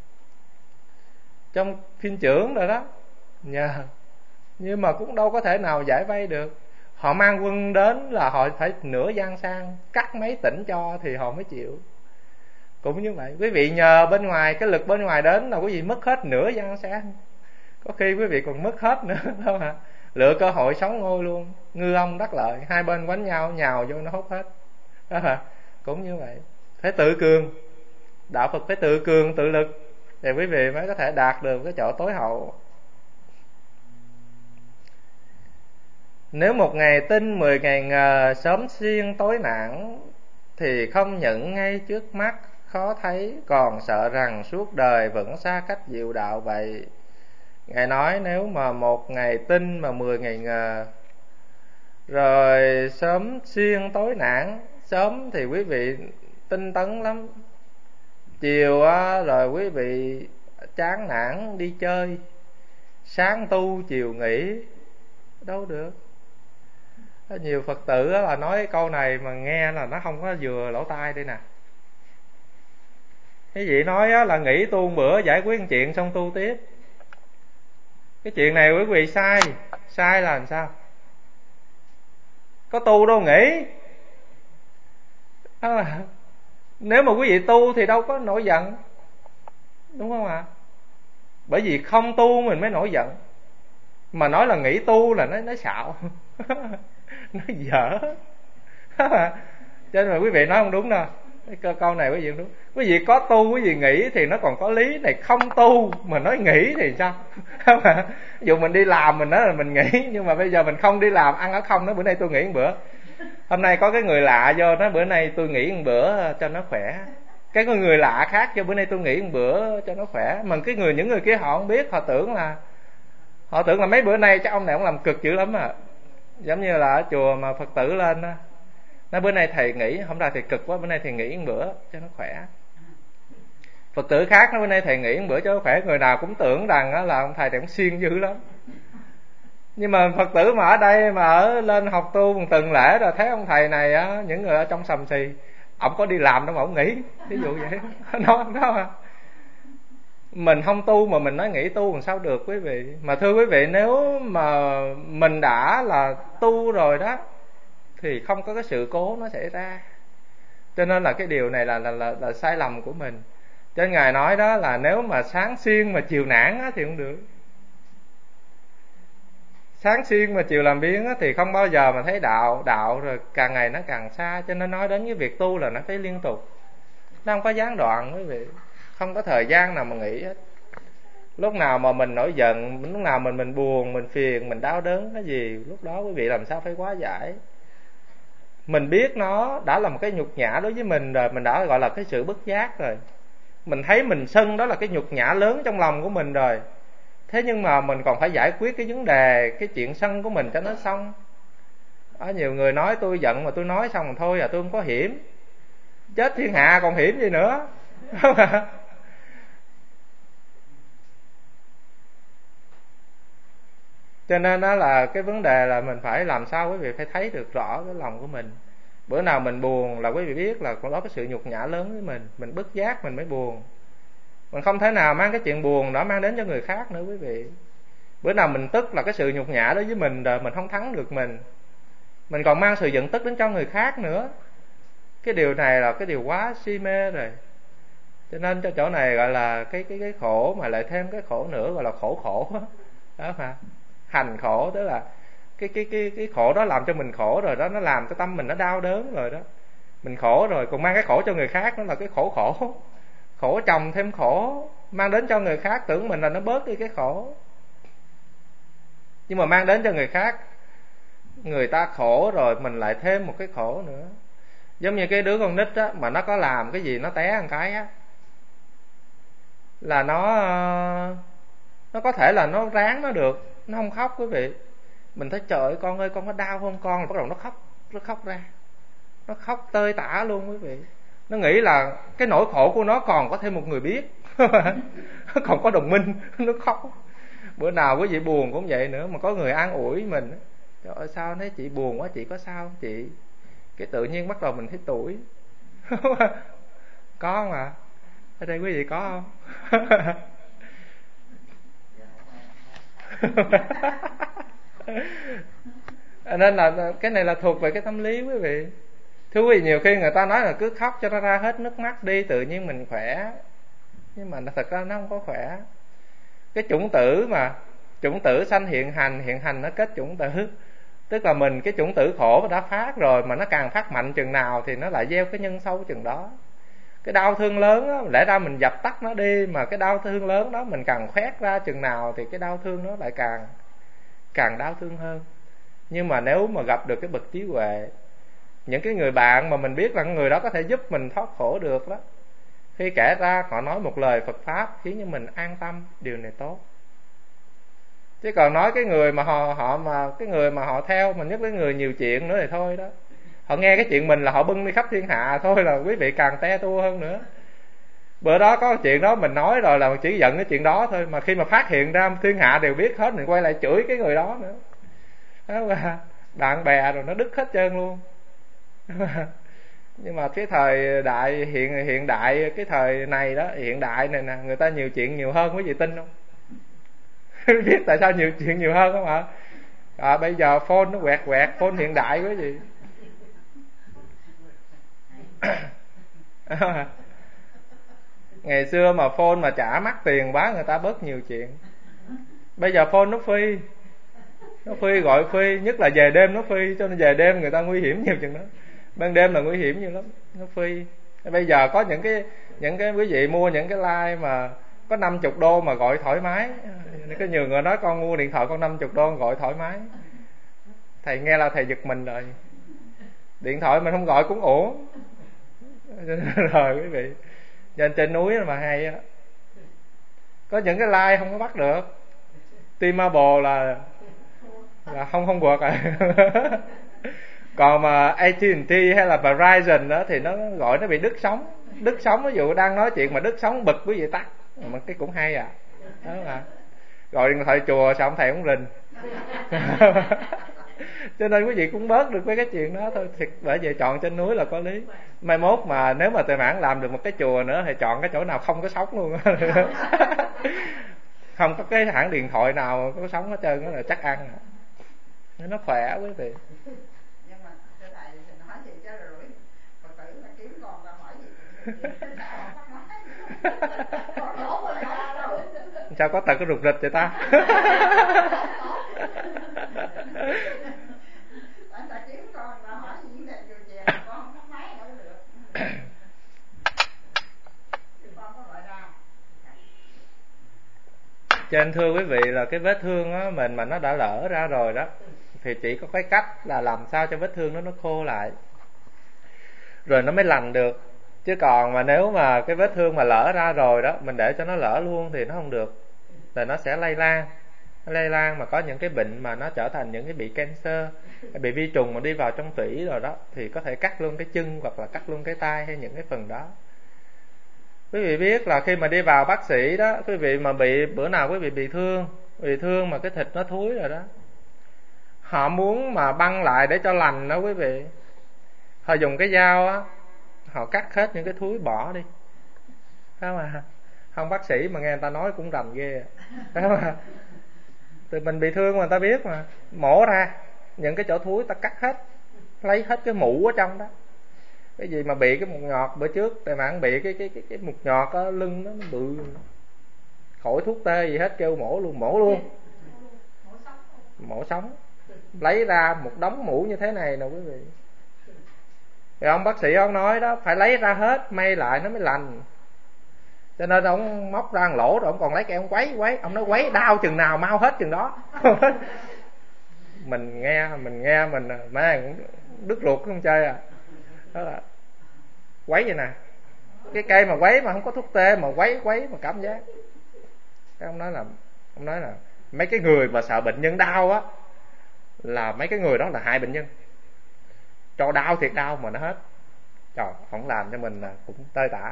Trong phim trưởng rồi đó, nhờ, nhưng mà cũng đâu có thể nào giải vây được. Họ mang quân đến là họ phải nửa giang sang, cắt mấy tỉnh cho thì họ mới chịu. Cũng như vậy, quý vị nhờ bên ngoài, cái lực bên ngoài đến là quý vị mất hết nửa giang sang, có khi quý vị còn mất hết nữa đâu hả? Lựa cơ hội sống ngôi luôn, ngư ông đắc lợi, hai bên quánh nhau nhào vô nó hút hết đó hả? Cũng như vậy, phải tự cường. Đạo Phật phải tự cường, tự lực thì quý vị mới có thể đạt được cái chỗ tối hậu. Nếu một ngày tin mười ngày ngờ, sớm xiên tối nản, thì không những ngay trước mắt khó thấy, còn sợ rằng suốt đời vẫn xa cách diệu đạo vậy. Ngài nói nếu mà một ngày tin mà mười ngày ngờ, rồi sớm xiên tối nản. Sớm thì quý vị tinh tấn lắm, chiều á, rồi quý vị chán nản đi chơi, sáng tu chiều nghỉ, đâu được. Nhiều Phật tử là nói câu này mà nghe là nó không có vừa lỗ tai đây nè. Cái vị nói là nghỉ tu một bữa giải quyết một chuyện xong tu tiếp. Cái chuyện này quý vị sai. Sai là làm sao? Có tu đâu nghỉ. À, nếu mà quý vị tu thì đâu có nổi giận, đúng không ạ? Bởi vì không tu mình mới nổi giận. Mà nói là nghỉ tu là nó, nó xạo. Nó dở. Cho nên là quý vị nói không đúng đâu. Cái câu này quý vị không đúng. Quý vị có tu quý vị nghĩ thì nó còn có lý. Này không tu mà nói nghỉ thì sao? Ví dụ mình đi làm mình nói là mình nghỉ, nhưng mà bây giờ mình không đi làm, ăn ở không, nói bữa nay tôi nghỉ một bữa. Hôm nay có cái người lạ vô, nói bữa nay tôi nghỉ một bữa cho nó khỏe. Cái người lạ khác cho bữa nay tôi nghỉ một bữa cho nó khỏe. Mà cái người những người kia họ không biết, họ tưởng là họ tưởng là mấy bữa nay chắc ông này ông làm cực dữ lắm à. Giống như là ở chùa mà Phật tử lên đó, nói bữa nay thầy nghỉ, hôm nay thầy cực quá, bữa nay thầy nghỉ một bữa cho nó khỏe. Phật tử khác nói bữa nay thầy nghỉ một bữa cho nó khỏe. Người nào cũng tưởng rằng là ông thầy thầy cũng siêng dữ lắm. Nhưng mà Phật tử mà ở đây mà ở lên học tu một tuần lễ rồi thấy ông thầy này á, những người ở trong sầm xì, ổng có đi làm đâu mà ổng nghỉ, ví dụ vậy. Nó đó mà mình không tu mà mình nói nghỉ tu làm sao được quý vị. Mà thưa quý vị, nếu mà mình đã là tu rồi đó thì không có cái sự cố nó xảy ra. Cho nên là cái điều này là là là, là sai lầm của mình. Cho nên Ngài nói đó là nếu mà sáng siêng mà chiều nản á, thì không được. Sáng siêng mà chiều làm biếng á, thì không bao giờ mà thấy đạo. Đạo rồi càng ngày nó càng xa. Cho nên nói đến cái việc tu là nó phải liên tục, nó không có gián đoạn quý vị. Không có thời gian nào mà nghỉ hết. Lúc nào mà mình nổi giận, lúc nào mình mình buồn, mình phiền, mình đau đớn cái gì, lúc đó quý vị làm sao phải hóa giải. Mình biết nó đã là một cái nhục nhã đối với mình rồi, mình đã gọi là cái sự bất giác rồi. Mình thấy mình sân đó là cái nhục nhã lớn trong lòng của mình rồi. Thế nhưng mà mình còn phải giải quyết cái vấn đề, cái chuyện sân của mình cho nó xong. Có nhiều người nói tôi giận mà tôi nói xong rồi thôi à, tôi không có hiểm. Chết thiên hạ còn hiểm gì nữa. Cho nên đó là cái vấn đề là mình phải làm sao quý vị phải thấy được rõ cái lòng của mình. Bữa nào mình buồn là quý vị biết là có đó cái sự nhục nhã lớn với mình. Mình bất giác mình mới buồn. Mình không thể nào mang cái chuyện buồn đó mang đến cho người khác nữa quý vị. Bữa nào mình tức là cái sự nhục nhã đối với mình rồi, mình không thắng được mình. Mình còn mang sự giận tức đến cho người khác nữa. Cái điều này là cái điều quá si mê rồi. Cho nên cho chỗ này gọi là cái cái cái khổ, mà lại thêm cái khổ nữa gọi là khổ khổ đó, đó mà hành khổ, tức là cái cái cái cái khổ đó làm cho mình khổ rồi đó, nó làm cái tâm mình nó đau đớn rồi đó. Mình khổ rồi còn mang cái khổ cho người khác, nó là cái khổ khổ. Khổ chồng thêm khổ, mang đến cho người khác tưởng mình là nó bớt đi cái khổ. Nhưng mà mang đến cho người khác, người ta khổ rồi mình lại thêm một cái khổ nữa. Giống như cái đứa con nít á, mà nó có làm cái gì nó té một cái á, là nó nó có thể là nó ráng nó được, nó không khóc quý vị. Mình thấy trời ơi con ơi con có đau không con, là bắt đầu nó khóc, nó khóc ra, nó khóc tơi tả luôn quý vị. Nó nghĩ là cái nỗi khổ của nó còn có thêm một người biết. Còn có đồng minh. Nó khóc. Bữa nào quý vị buồn cũng vậy nữa, mà có người an ủi mình, trời ơi sao thấy chị buồn quá, chị có sao không chị? Cái tự nhiên bắt đầu mình thấy tủi. Có không ạ? À? Ở đây quý vị có không? Nên là cái này là thuộc về cái tâm lý quý vị. Thưa quý vị, nhiều khi người ta nói là cứ khóc cho nó ra hết nước mắt đi, tự nhiên mình khỏe. Nhưng mà thật ra nó không có khỏe. Cái chủng tử mà, chủng tử sanh hiện hành, hiện hành nó kết chủng tử. Tức là mình cái chủng tử khổ đã phát rồi, mà nó càng phát mạnh chừng nào thì nó lại gieo cái nhân sâu chừng đó. Cái đau thương lớn đó, lẽ ra mình dập tắt nó đi, mà cái đau thương lớn đó mình càng khoét ra chừng nào thì cái đau thương nó lại càng càng đau thương hơn. Nhưng mà nếu mà gặp được cái bậc trí huệ, những cái người bạn mà mình biết là người đó có thể giúp mình thoát khổ được đó, khi kể ra họ nói một lời Phật Pháp khiến cho mình an tâm, điều này tốt. Chứ còn nói cái người mà họ họ mà cái người mà họ theo, mà nhất là người nhiều chuyện nữa thì thôi đó. Họ nghe cái chuyện mình là họ bưng đi khắp thiên hạ thôi, là quý vị càng te tua hơn nữa. Bữa đó có chuyện đó mình nói rồi là chỉ giận cái chuyện đó thôi, mà khi mà phát hiện ra thiên hạ đều biết hết, mình quay lại chửi cái người đó nữa. Đó là bạn bè rồi nó đứt hết trơn luôn. Nhưng mà cái thời đại hiện hiện đại cái thời này đó, hiện đại này nè, người ta nhiều chuyện nhiều hơn, quý vị tin không? Biết tại sao nhiều chuyện nhiều hơn không ạ? À, bây giờ phone nó quẹt quẹt, phone hiện đại quý vị. Ngày xưa mà phone mà trả mắc tiền quá, người ta bớt nhiều chuyện. Bây giờ phone nó free, nó free gọi free, nhất là về đêm nó free, cho nên về đêm người ta nguy hiểm nhiều chừng đó. Ban đêm là nguy hiểm nhiều lắm, nó free. Bây giờ có những cái những cái quý vị mua những cái line mà có năm mươi đô mà gọi thoải mái. Có nhiều người nói con mua điện thoại con năm mươi đô gọi thoải mái. Thầy nghe là thầy giật mình rồi. Điện thoại mình không gọi cũng uổng. Rồi quý vị, trên trên núi mà hay á, có những cái line không có bắt được. T-Mobile là là không không quật rồi. Còn mà a tê and tê hay là Verizon đó thì nó gọi nó bị đứt sóng. Đứt sóng, ví dụ đang nói chuyện mà đứt sóng bực quý vị tắt. Mà cái cũng hay à. Đó mà. Gọi điện thoại chùa sao ông thầy cũng rình. Cho nên quý vị cũng bớt được với cái chuyện đó thôi. Thiệt, bởi vậy chọn trên núi là có lý. Mai mốt mà nếu mà Từ Mãn làm được một cái chùa nữa thì chọn cái chỗ nào không có sóng luôn. Không có cái hãng điện thoại nào có sóng hết trơn, đó là chắc ăn. Nó khỏe quý vị. Nhưng mà thầy nói gì chứ rồi Phật tử mà kiếm con ra hỏi gì sao có tật cái rụt rịch vậy ta? Anh ta kiếm con ra hỏi gì về chùa chè, con không có máy đâu được. Con có gọi ra. Cho nên thưa quý vị là cái vết thương á, mình mà nó đã lỡ ra rồi đó, thì chỉ có cái cách là làm sao cho vết thương đó nó khô lại, rồi nó mới lành được. Chứ còn mà nếu mà cái vết thương mà lỡ ra rồi đó, mình để cho nó lỡ luôn thì nó không được, là nó sẽ lây lan. Nó lây lan mà có những cái bệnh mà nó trở thành những cái bị cancer, bị vi trùng mà đi vào trong tủy rồi đó, thì có thể cắt luôn cái chân hoặc là cắt luôn cái tay hay những cái phần đó. Quý vị biết là khi mà đi vào bác sĩ đó, quý vị mà bị bữa nào quý vị bị thương, bị thương mà cái thịt nó thúi rồi đó, họ muốn mà băng lại để cho lành đó quý vị, họ dùng cái dao á, họ cắt hết những cái thúi bỏ đi. Phải không à? Không, bác sĩ mà nghe người ta nói cũng rành ghê. Phải không à? Từ mình bị thương mà người ta biết mà, mổ ra những cái chỗ thúi ta cắt hết, lấy hết cái mũ ở trong đó. Cái gì mà bị cái mụn nhọt bữa trước, tại bạn bị cái cái cái cái mụn nhọt á, lưng nó, nó bự, khỏi thuốc tê gì hết, kêu mổ luôn, mổ luôn, mổ sống, lấy ra một đống mũ như thế này nè quý vị. Thì ông bác sĩ ông nói đó, phải lấy ra hết, may lại nó mới lành. Cho nên ông móc ra một lỗ rồi ông còn lấy cái ông quấy quấy, ông nói quấy đau chừng nào mau hết chừng đó. Mình nghe mình nghe mình má cũng đứt ruột không chơi à. Đó là quấy vậy nè, cái cây mà quấy mà không có thuốc tê mà quấy quấy mà cảm giác. Cái ông nói là ông nói là mấy cái người mà sợ bệnh nhân đau á, là mấy cái người đó là hại bệnh nhân, cho đau thiệt đau mà nó hết. Trời, ông làm cho mình là cũng tơi tả,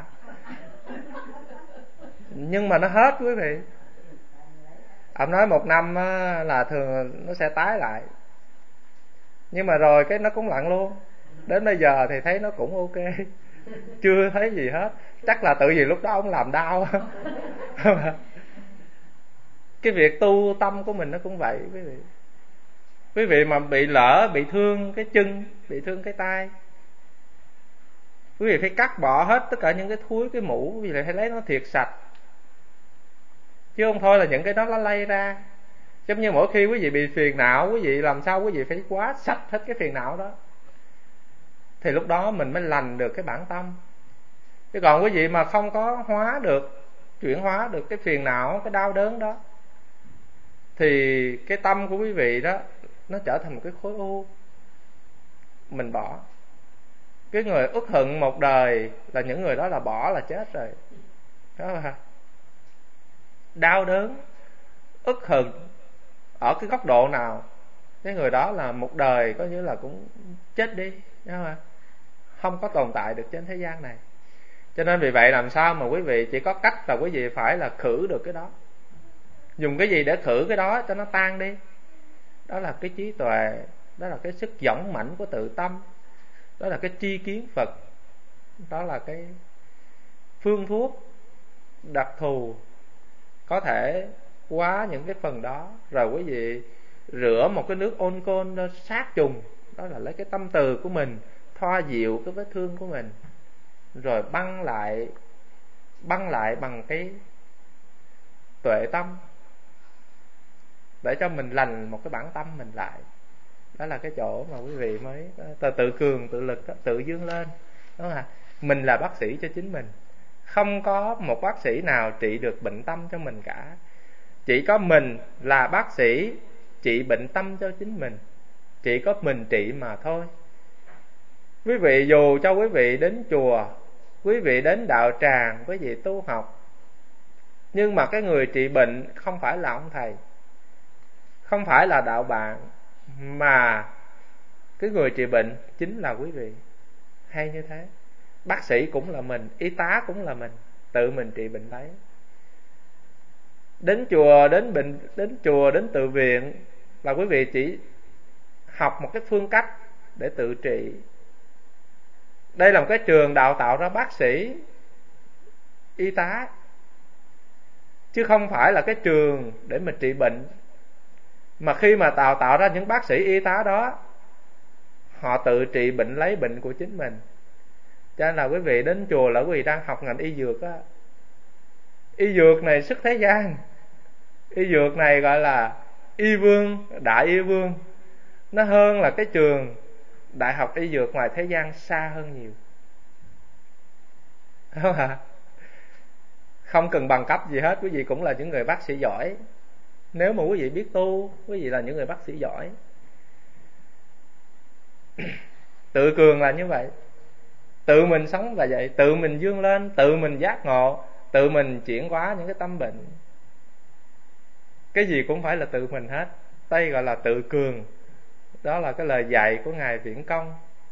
nhưng mà nó hết quý vị. Ông nói một năm là thường nó sẽ tái lại, nhưng mà rồi cái nó cũng lặn luôn. Đến bây giờ thì thấy nó cũng ok, chưa thấy gì hết. Chắc là tự vì lúc đó ông làm đau. Cái việc tu tâm của mình nó cũng vậy quý vị. Quý vị mà bị lỡ, bị thương cái chân, bị thương cái tay, quý vị phải cắt bỏ hết tất cả những cái thúi, cái mũ, quý vị phải lấy nó thiệt sạch, chứ không thôi là những cái đó nó lây ra. Giống như mỗi khi quý vị bị phiền não, quý vị làm sao quý vị phải quá sạch hết cái phiền não đó, thì lúc đó mình mới lành được cái bản tâm. Chứ còn quý vị mà không có hóa được, chuyển hóa được cái phiền não, cái đau đớn đó, thì cái tâm của quý vị đó nó trở thành một cái khối u, mình bỏ. Cái người uất hận một đời là những người đó là bỏ là chết rồi, đó là đau đớn, uất hận ở cái góc độ nào, cái người đó là một đời có như là cũng chết đi, đúng không? Không có tồn tại được trên thế gian này. Cho nên vì vậy làm sao mà quý vị chỉ có cách là quý vị phải là khử được cái đó. Dùng cái gì để khử cái đó cho nó tan đi? Đó là cái trí tuệ, đó là cái sức dõng mãnh của tự tâm, đó là cái tri kiến Phật, đó là cái phương thuốc đặc thù có thể quá những cái phần đó. Rồi quý vị rửa một cái nước ôn côn nó sát trùng, đó là lấy cái tâm từ của mình thoa dịu cái vết thương của mình, rồi băng lại băng lại bằng cái tuệ tâm để cho mình lành một cái bản tâm mình lại. Đó là cái chỗ mà quý vị mới tự, tự cường tự lực, tự dương lên. Đó là mình là bác sĩ cho chính mình. Không có một bác sĩ nào trị được bệnh tâm cho mình cả. Chỉ có mình là bác sĩ trị bệnh tâm cho chính mình. Chỉ có mình trị mà thôi. Quý vị dù cho quý vị đến chùa, quý vị đến đạo tràng, quý vị tu học, nhưng mà cái người trị bệnh không phải là ông thầy, không phải là đạo bạn, mà cái người trị bệnh chính là quý vị. Hay như thế. Bác sĩ cũng là mình, y tá cũng là mình, tự mình trị bệnh đấy. Đến chùa, đến bệnh, đến chùa, đến tự viện là quý vị chỉ học một cái phương cách để tự trị. Đây là một cái trường đào tạo ra bác sĩ, y tá, chứ không phải là cái trường để mình trị bệnh. Mà khi mà đào tạo ra những bác sĩ y tá đó, họ tự trị bệnh, lấy bệnh của chính mình. Cho nên là quý vị đến chùa là quý vị đang học ngành y dược á. Y dược này sức thế gian, y dược này gọi là y vương, đại y vương. Nó hơn là cái trường đại học y dược ngoài thế gian xa hơn nhiều, không hả? Không cần bằng cấp gì hết, quý vị cũng là những người bác sĩ giỏi. Nếu mà quý vị biết tu, quý vị là những người bác sĩ giỏi. Tự cường là như vậy. Tự mình sống là vậy, tự mình vươn lên, tự mình giác ngộ, tự mình chuyển hóa những cái tâm bệnh. Cái gì cũng phải là tự mình hết. Đây gọi là tự cường. Đó là cái lời dạy của Ngài Viễn Công.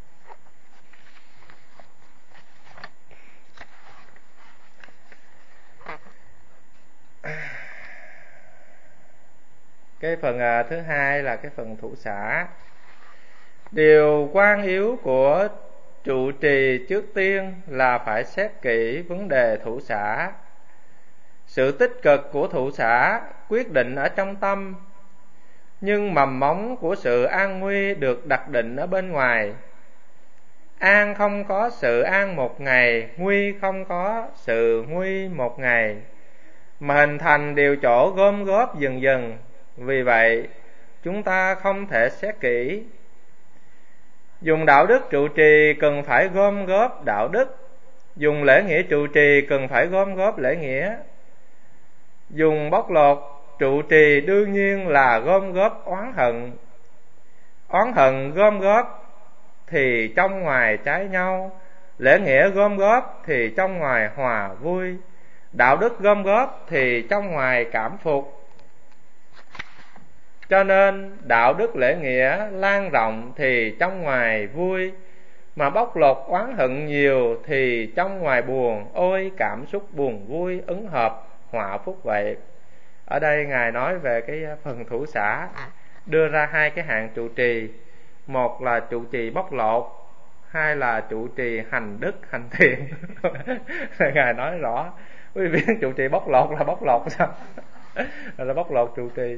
Cái phần thứ hai là cái phần thủ xả. Điều quan yếu của trụ trì trước tiên là phải xét kỹ vấn đề thủ xả. Sự tích cực của thủ xả quyết định ở trong tâm, nhưng mầm móng của sự an nguy được đặt định ở bên ngoài. An không có sự an một ngày, nguy không có sự nguy một ngày, mà hình thành điều chỗ gom góp dần dần. Vì vậy chúng ta không thể xét kỹ. Dùng đạo đức trụ trì cần phải gom góp đạo đức, dùng lễ nghĩa trụ trì cần phải gom góp lễ nghĩa, dùng bóc lột trụ trì đương nhiên là gom góp oán hận. Oán hận gom góp thì trong ngoài trái nhau, lễ nghĩa gom góp thì trong ngoài hòa vui, đạo đức gom góp thì trong ngoài cảm phục. Cho nên đạo đức lễ nghĩa lan rộng thì trong ngoài vui, mà bóc lột oán hận nhiều thì trong ngoài buồn. Ôi cảm xúc buồn vui ứng hợp họa phúc vậy. Ở đây Ngài nói về cái phần thủ xả, đưa ra hai cái hạng trụ trì. Một là trụ trì bóc lột, hai là trụ trì hành đức hành thiện. Ngài nói rõ. Quý vị biết trụ trì bóc lột là bóc lột sao? Là bóc lột trụ trì.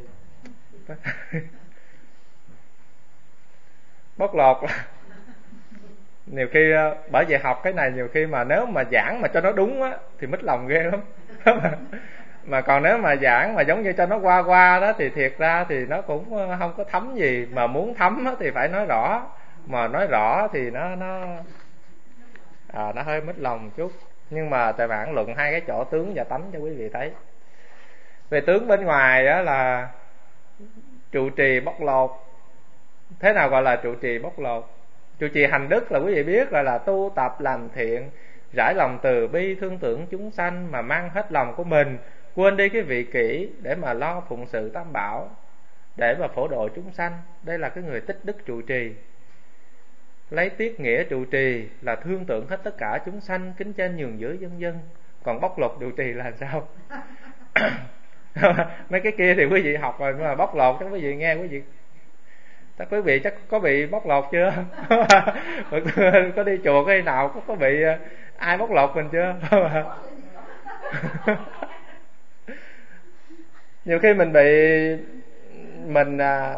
Bóc lột là nhiều khi bởi vậy học cái này nhiều khi mà nếu mà giảng mà cho nó đúng á thì mít lòng ghê lắm. Mà còn nếu mà giảng mà giống như cho nó qua qua đó thì thiệt ra thì nó cũng không có thấm gì. Mà muốn thấm á thì phải nói rõ, mà nói rõ thì nó nó à, nó hơi mít lòng chút. Nhưng mà tại bản luận hai cái chỗ tướng và tánh cho quý vị thấy. Về tướng bên ngoài á là trụ trì bóc lột, Thế nào gọi là trụ trì bóc lột? Trụ trì hành đức là quý vị biết là là tu tập làm thiện, rải lòng từ bi thương tưởng chúng sanh, mà mang hết lòng của mình, quên đi cái vị kỷ để mà lo phụng sự tam bảo, để mà phổ độ chúng sanh. Đây là cái người tích đức trụ trì. Lấy tiết nghĩa trụ trì là thương tưởng hết tất cả chúng sanh, kính trên nhường dưới vân vân. Còn bóc lột trụ trì là sao? Mấy cái kia thì quý vị học rồi, mà bóc lột chắc quý vị nghe quý vị chắc quý vị chắc có bị bóc lột chưa? Có đi chùa cái nào có có bị ai bóc lột mình chưa? Nhiều khi mình bị mình à,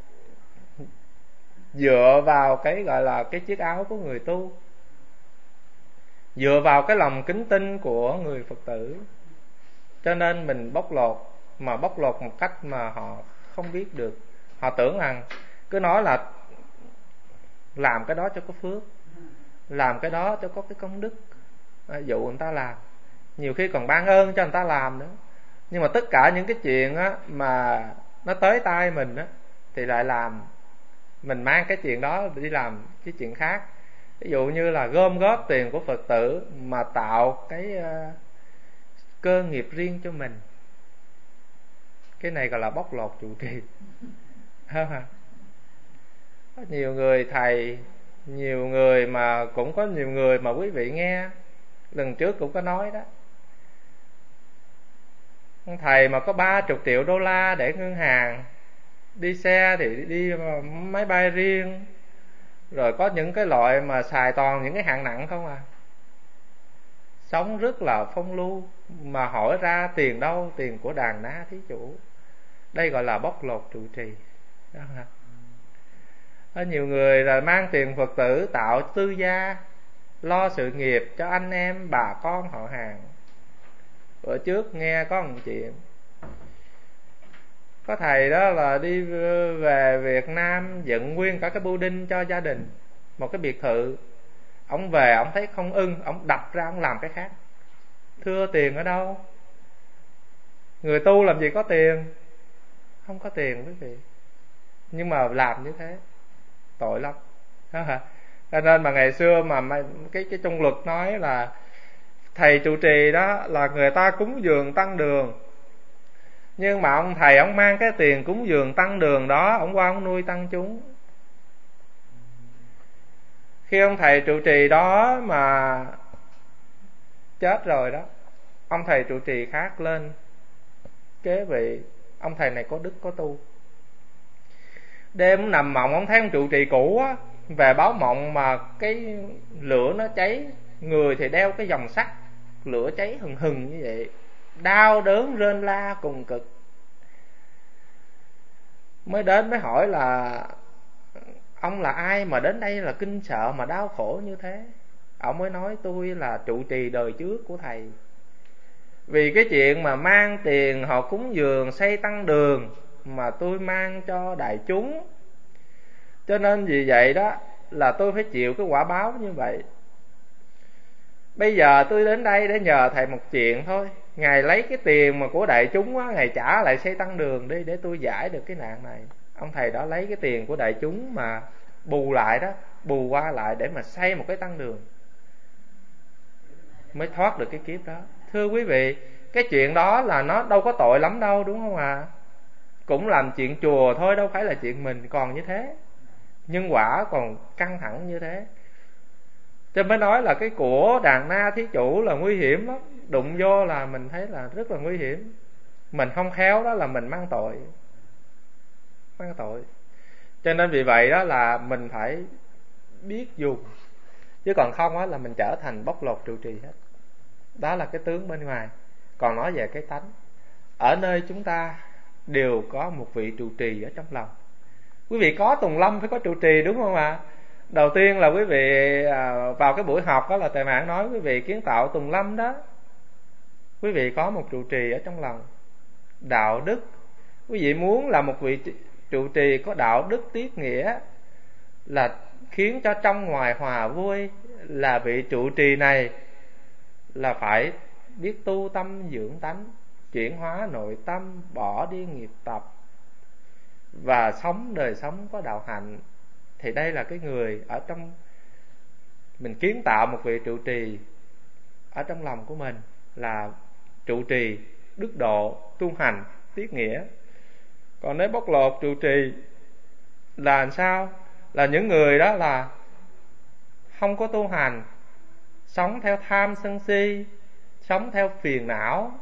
dựa vào cái gọi là cái chiếc áo của người tu, dựa vào cái lòng kính tin của người Phật tử, cho nên mình bóc lột, mà bóc lột một cách mà họ không biết được. Họ tưởng rằng cứ nói là làm cái đó cho có phước, làm cái đó cho có cái công đức, à, dụ người ta làm, nhiều khi còn ban ơn cho người ta làm nữa. Nhưng mà tất cả những cái chuyện á, mà nó tới tai mình á, thì lại làm, mình mang cái chuyện đó đi làm cái chuyện khác. Ví dụ như là gom góp tiền của Phật tử mà tạo cái uh, cơ nghiệp riêng cho mình. Cái này gọi là bóc lột trụ trì. Có nhiều người thầy, nhiều người mà cũng có nhiều người mà quý vị nghe lần trước cũng có nói đó, thầy mà có ba chục triệu đô la để ngân hàng, đi xe thì đi máy bay riêng, rồi có những cái loại mà xài toàn những cái hạng nặng không à, sống rất là phong lưu, mà hỏi ra tiền đâu? Tiền của đàn na thí chủ. Đây gọi là bóc lột trụ trì. Có nhiều người là mang tiền Phật tử tạo tư gia, lo sự nghiệp cho anh em bà con họ hàng. Bữa trước nghe có một chuyện, có thầy đó là đi về Việt Nam dựng nguyên cả cái building cho gia đình, một cái biệt thự. Ông về ông thấy không ưng, ông đập ra ông làm cái khác. Thưa tiền ở đâu? Người tu làm gì có tiền? Không có tiền quý vị, nhưng mà làm như thế tội lắm. Cho nên mà ngày xưa mà cái cái trong luật nói là thầy trụ trì đó là người ta cúng dường tăng đường, nhưng mà ông thầy ông mang cái tiền cúng dường tăng đường đó, ông qua ông nuôi tăng chúng. Khi ông thầy trụ trì đó mà chết rồi đó, ông thầy trụ trì khác lên kế vị. Ông thầy này có đức có tu. Đêm nằm mộng ông thấy ông trụ trì cũ á về báo mộng, mà cái lửa nó cháy, người thì đeo cái vòng sắt, lửa cháy hừng hừng như vậy, đau đớn rên la cùng cực. Mới đến mới hỏi là ông là ai mà đến đây là kinh sợ mà đau khổ như thế? Ông mới nói tôi là trụ trì đời trước của thầy. Vì cái chuyện mà mang tiền họ cúng dường xây tăng đường mà tôi mang cho đại chúng, cho nên vì vậy đó là tôi phải chịu cái quả báo như vậy. Bây giờ tôi đến đây để nhờ thầy một chuyện thôi, ngài lấy cái tiền mà của đại chúng á, ngài trả lại xây tăng đường đi để tôi giải được cái nạn này. Ông thầy đó lấy cái tiền của đại chúng mà bù lại đó, bù qua lại để mà xây một cái tăng đường, mới thoát được cái kiếp đó. Thưa quý vị, cái chuyện đó là nó đâu có tội lắm đâu, đúng không à? Cũng làm chuyện chùa thôi, đâu phải là chuyện mình còn như thế. Nhân quả còn căng thẳng như thế. Cho mới nói là cái của đàn na thí chủ là nguy hiểm lắm. Đụng vô là mình thấy là rất là nguy hiểm. Mình không khéo đó là mình mang tội. Mang tội. Cho nên vì vậy đó là mình phải biết dùng. Chứ còn không á là mình trở thành bóc lột trụ trì hết. Đó là cái tướng bên ngoài. Còn nói về cái tánh, ở nơi chúng ta đều có một vị trụ trì ở trong lòng. Quý vị có tùng lâm phải có trụ trì, đúng không ạ? Đầu tiên là quý vị à, vào cái buổi học đó là Tề Mạng nói quý vị kiến tạo tùng lâm đó, quý vị có một trụ trì ở trong lòng. Đạo đức, quý vị muốn là một vị trụ trì có đạo đức tiết nghĩa, là khiến cho trong ngoài hòa vui, là vị trụ trì này là phải biết tu tâm dưỡng tánh, chuyển hóa nội tâm, bỏ đi nghiệp tập, và sống đời sống có đạo hạnh, thì đây là cái người ở trong mình kiến tạo một vị trụ trì ở trong lòng của mình, là trụ trì đức độ, tu hành, tiết nghĩa. Còn nếu bóc lột trụ trì là làm sao? Là những người đó là không có tu hành, sống theo tham sân si, sống theo phiền não.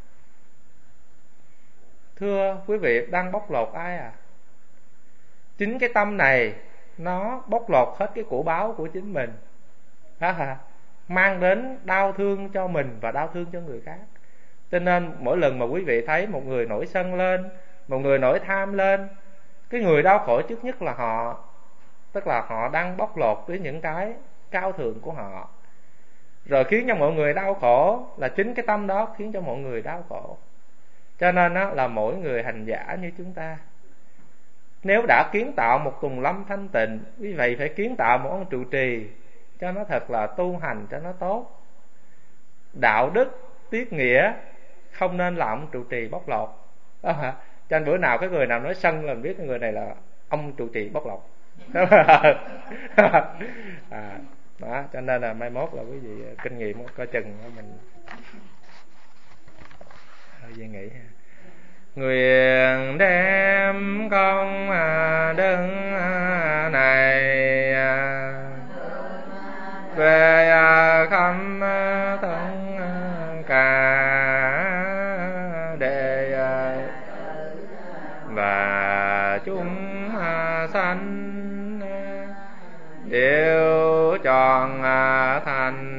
Thưa quý vị, đang bóc lột ai à? Chính cái tâm này nó bóc lột hết cái của báo của chính mình, đó hả? Mang đến đau thương cho mình và đau thương cho người khác. Cho nên mỗi lần mà quý vị thấy một người nổi sân lên, một người nổi tham lên, cái người đau khổ trước nhất là họ. Tức là họ đang bóc lột với những cái cao thượng của họ, rồi khiến cho mọi người đau khổ. Là chính cái tâm đó khiến cho mọi người đau khổ. Cho nên đó, là mỗi người hành giả như chúng ta, nếu đã kiến tạo một tùng lâm thanh tịnh, quý vị phải kiến tạo một ông trụ trì cho nó thật là tu hành cho nó tốt, đạo đức, tiết nghĩa, không nên là ông trụ trì bóc lột. Đó hả? Cho nên bữa nào cái người nào nói sân là mình biết cái người này là ông trụ trì bóc lột. À, đó, cho nên là mai mốt là quý vị kinh nghiệm coi chừng mình hơi dễ nghĩ ha. Nguyện đem công đức này về khắp tất cả đệ và chúng sanh đều tròn thành